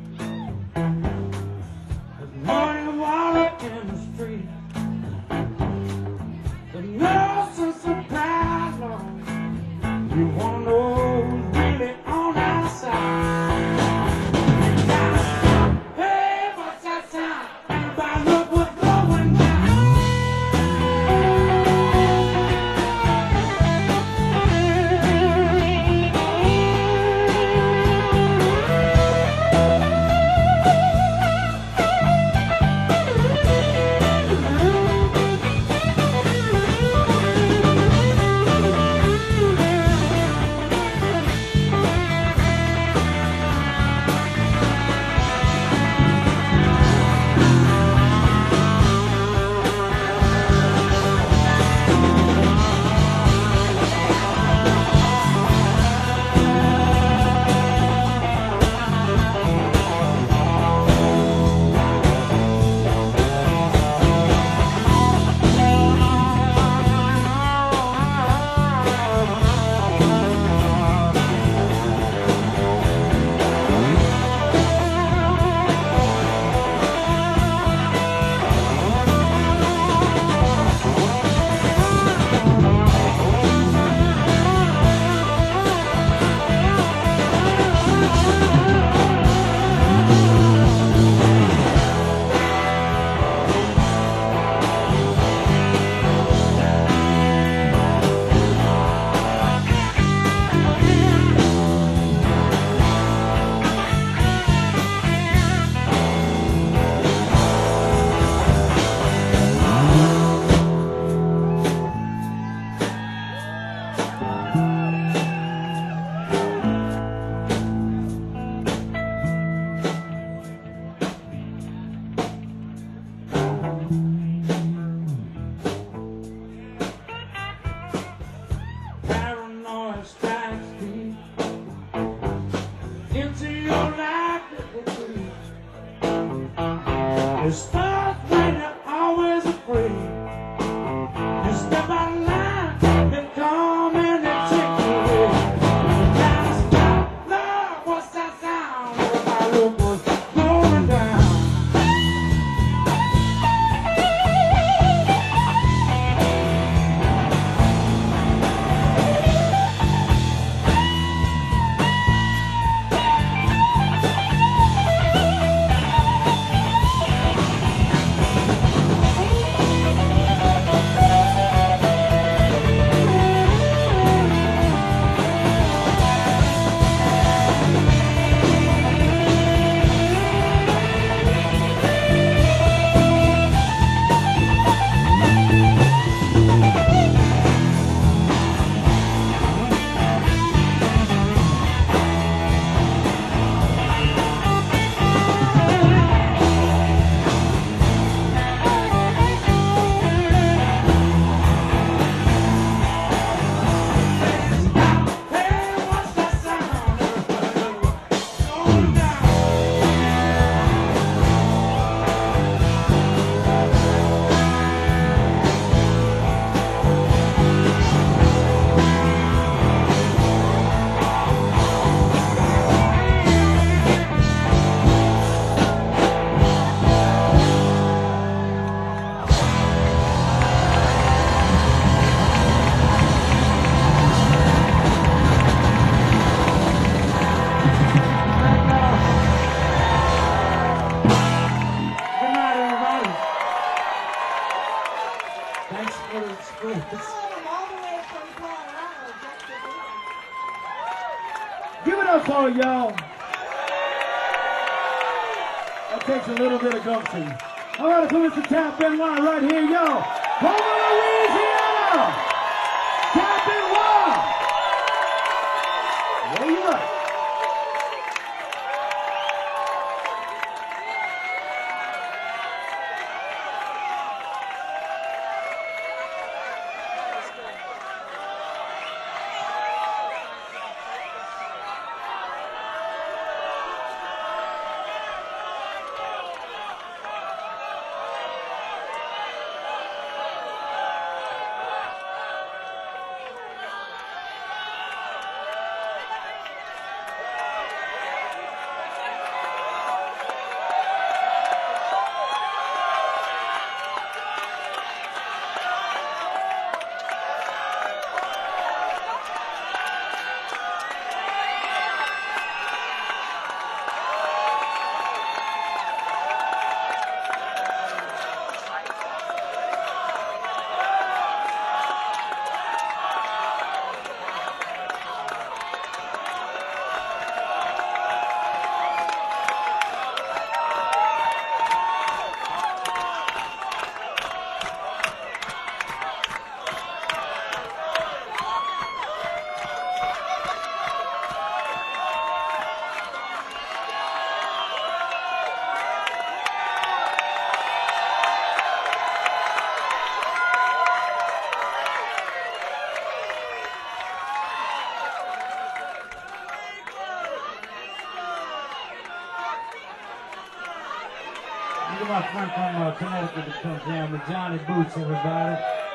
There's money, water in the street. The nurse and supplies, Lord. You wanna know who's really on our side. Hey, what's that sound? Everybody look what's going down. It starts when you're always afraid. You step out of line, they come and they take you away. Now stop, Lord, what's that sound? Everybody look what's going down. Thanks for the experience. Give it up for it, y'all. That takes a little bit of gumption. All right, so Mister Tap Benoit right here, y'all. Homer, Louisiana! Tap Benoit! Where you at? Look at my friend from uh, Connecticut to come jam with Johnny Boots, everybody.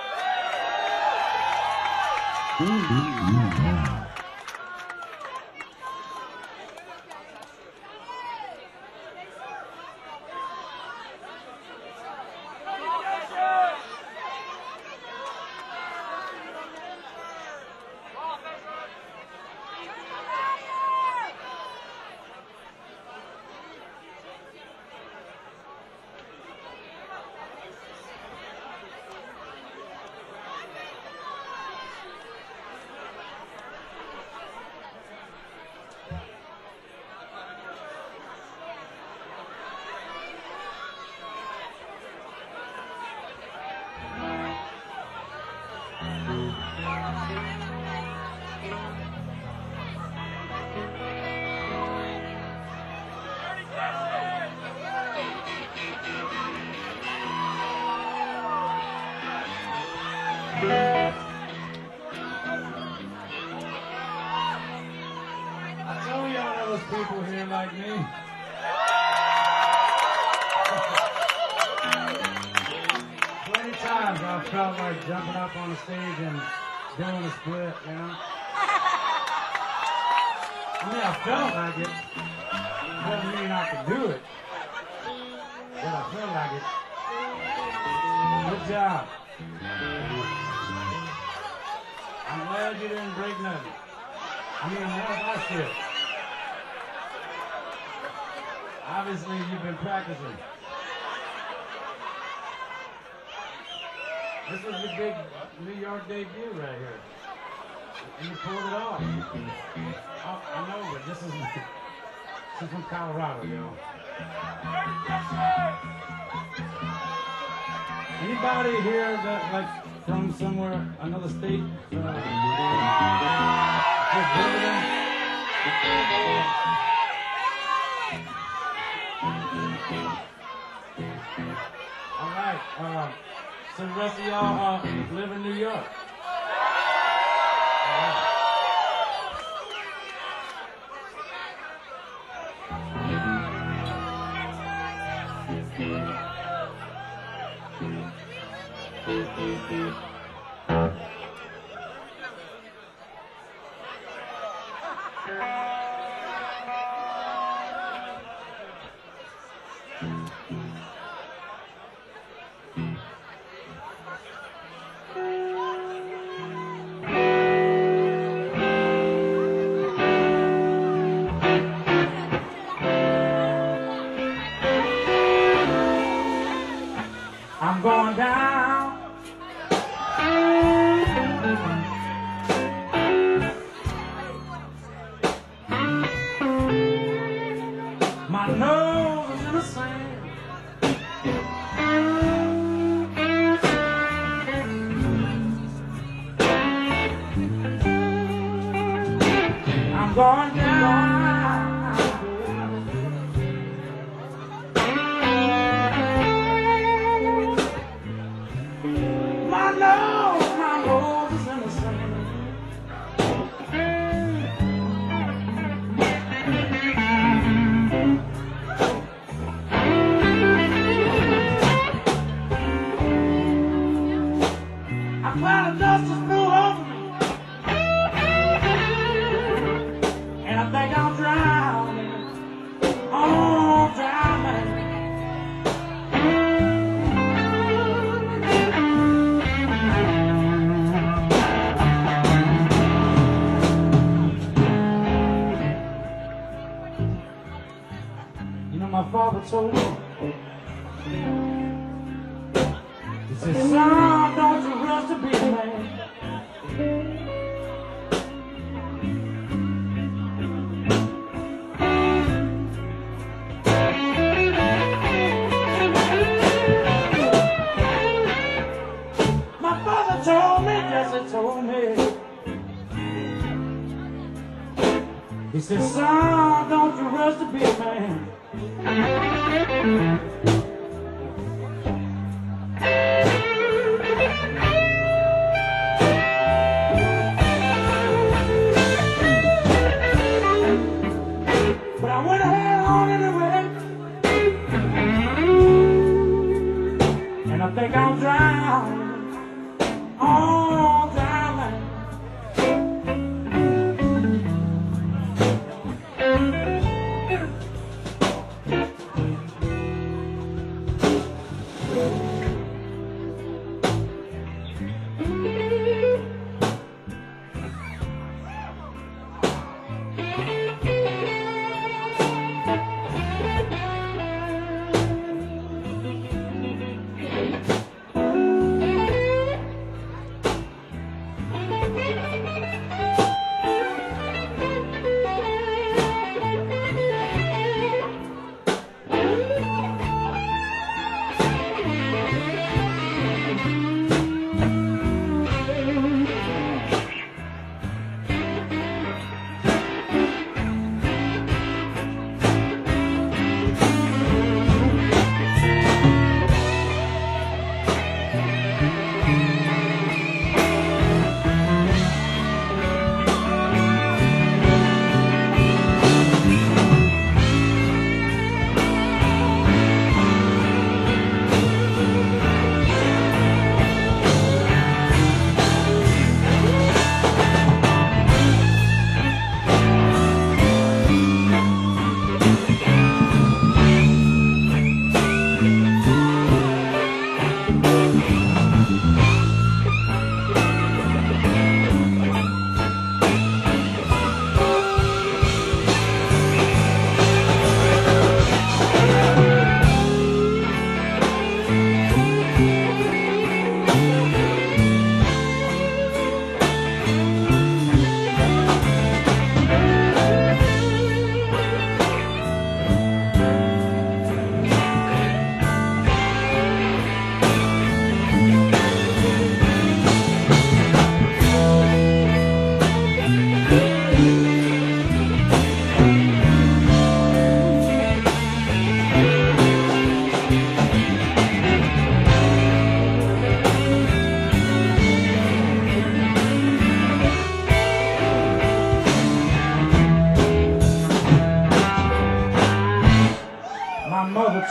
I told y'all there was people here like me. times I felt like jumping up on the stage and doing a split, you know? I mean, I felt like it. Doesn't mean I can do it. But I feel like it. Good job. I'm glad you didn't break nothing. I mean, what about shit? Obviously, you've been practicing. This was your big New York debut right here. And you pulled it off. Oh, I know, but this is, this is from Colorado, yo. Anybody here that, like, from somewhere, another state? Uh, just visiting? All right. Uh, so the rest of y'all uh, live in New York. All right. I'm going down. My nose is in the sand. I'm going down. My nose, my nose is in the sand. I found the dust is blew over me, and I think I'm drowning, oh, drowning. You know, my father told me, he said, son, don't you rush to be a man. My father told me, yes, he told me. He said, son, don't you rush to be a man. But I went ahead on anyway, and I think I'm drowning, oh, drowning.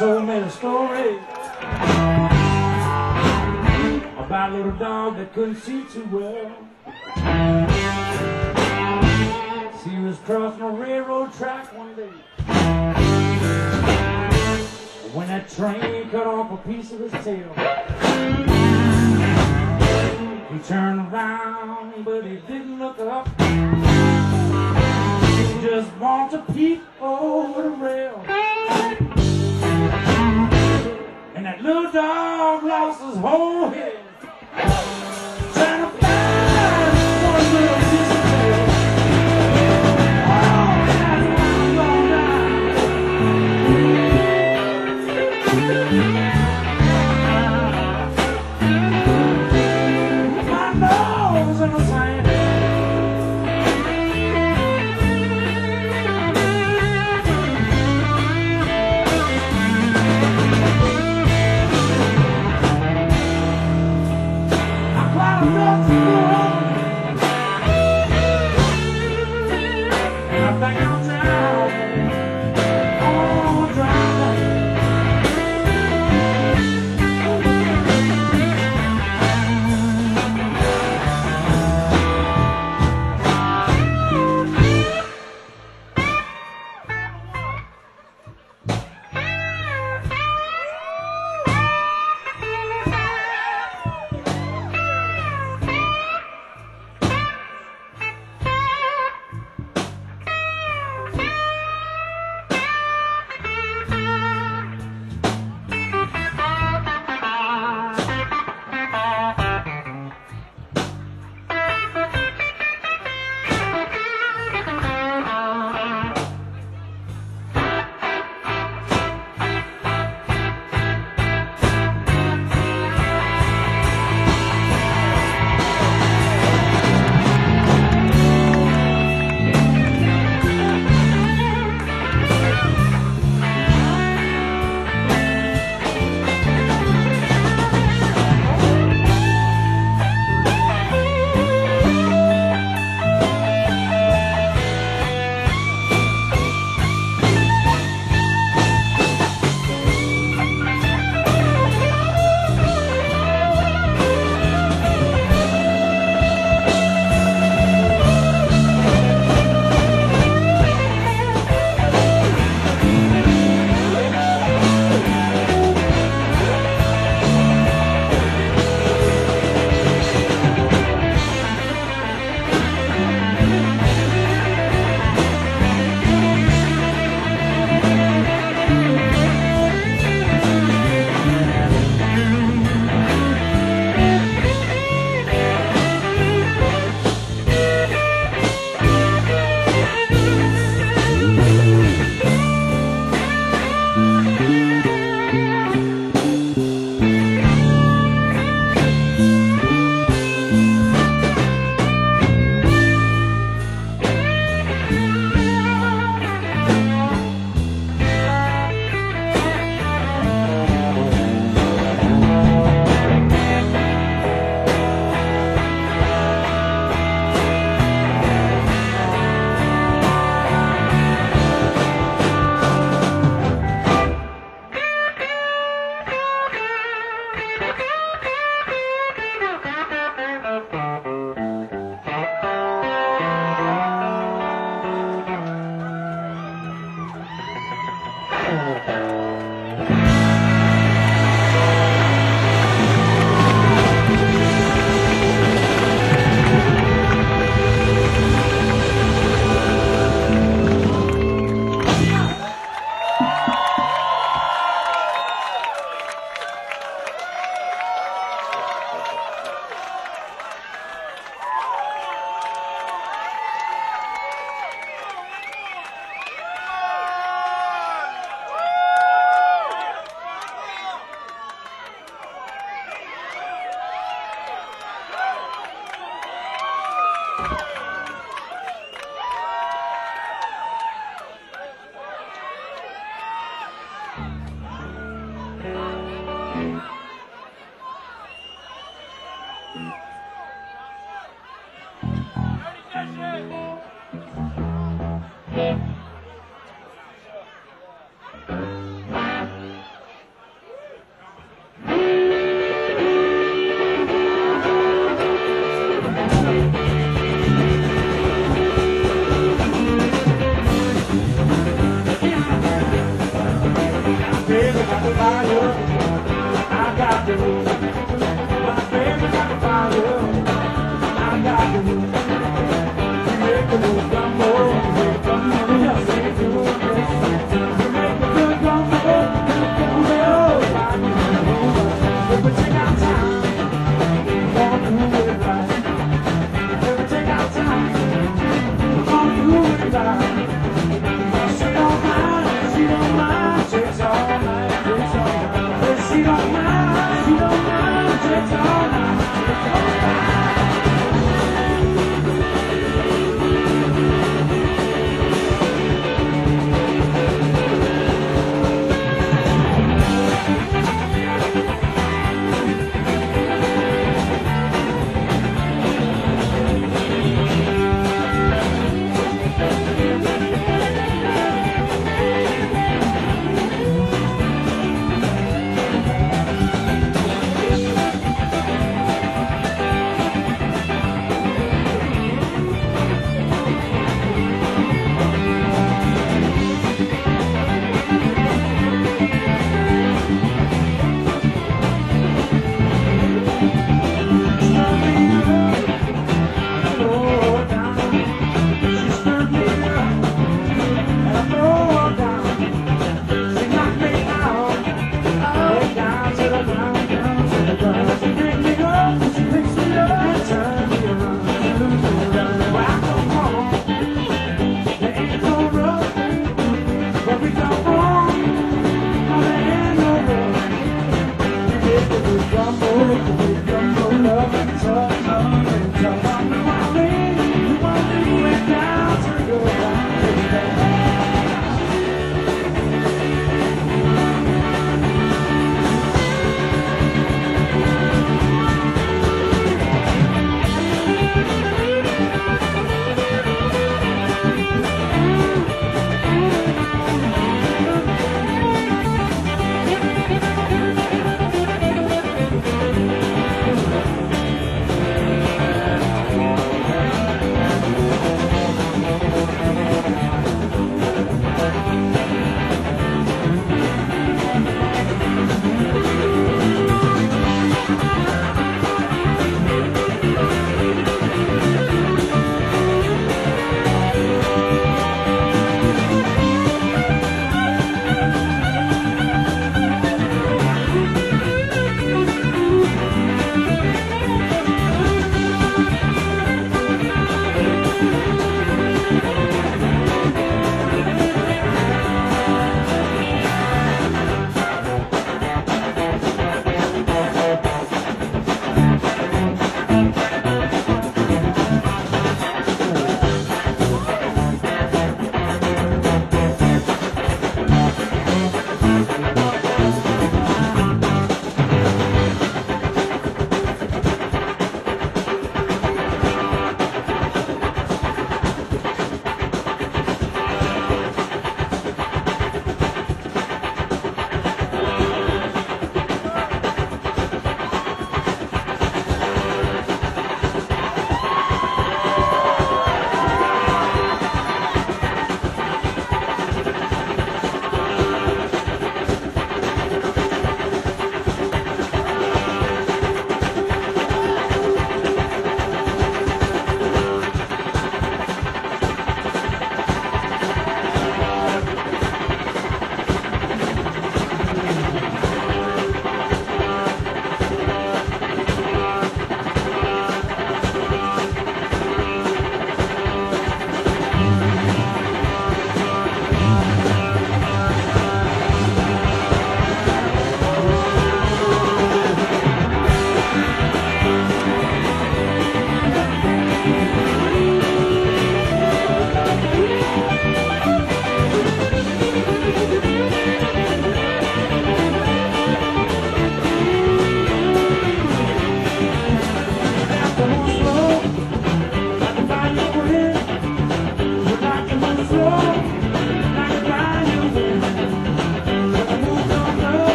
told me the story about a little dog that couldn't see too well. She was crossing a railroad track one day when that train cut off a piece of his tail. He turned around, but he didn't look up. He just wanted to peek over the rail. And that little dog lost his whole head trying to find one little piece of tail. Oh, that's why I'm gonna die. My nose in the sand.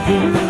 Louisiana.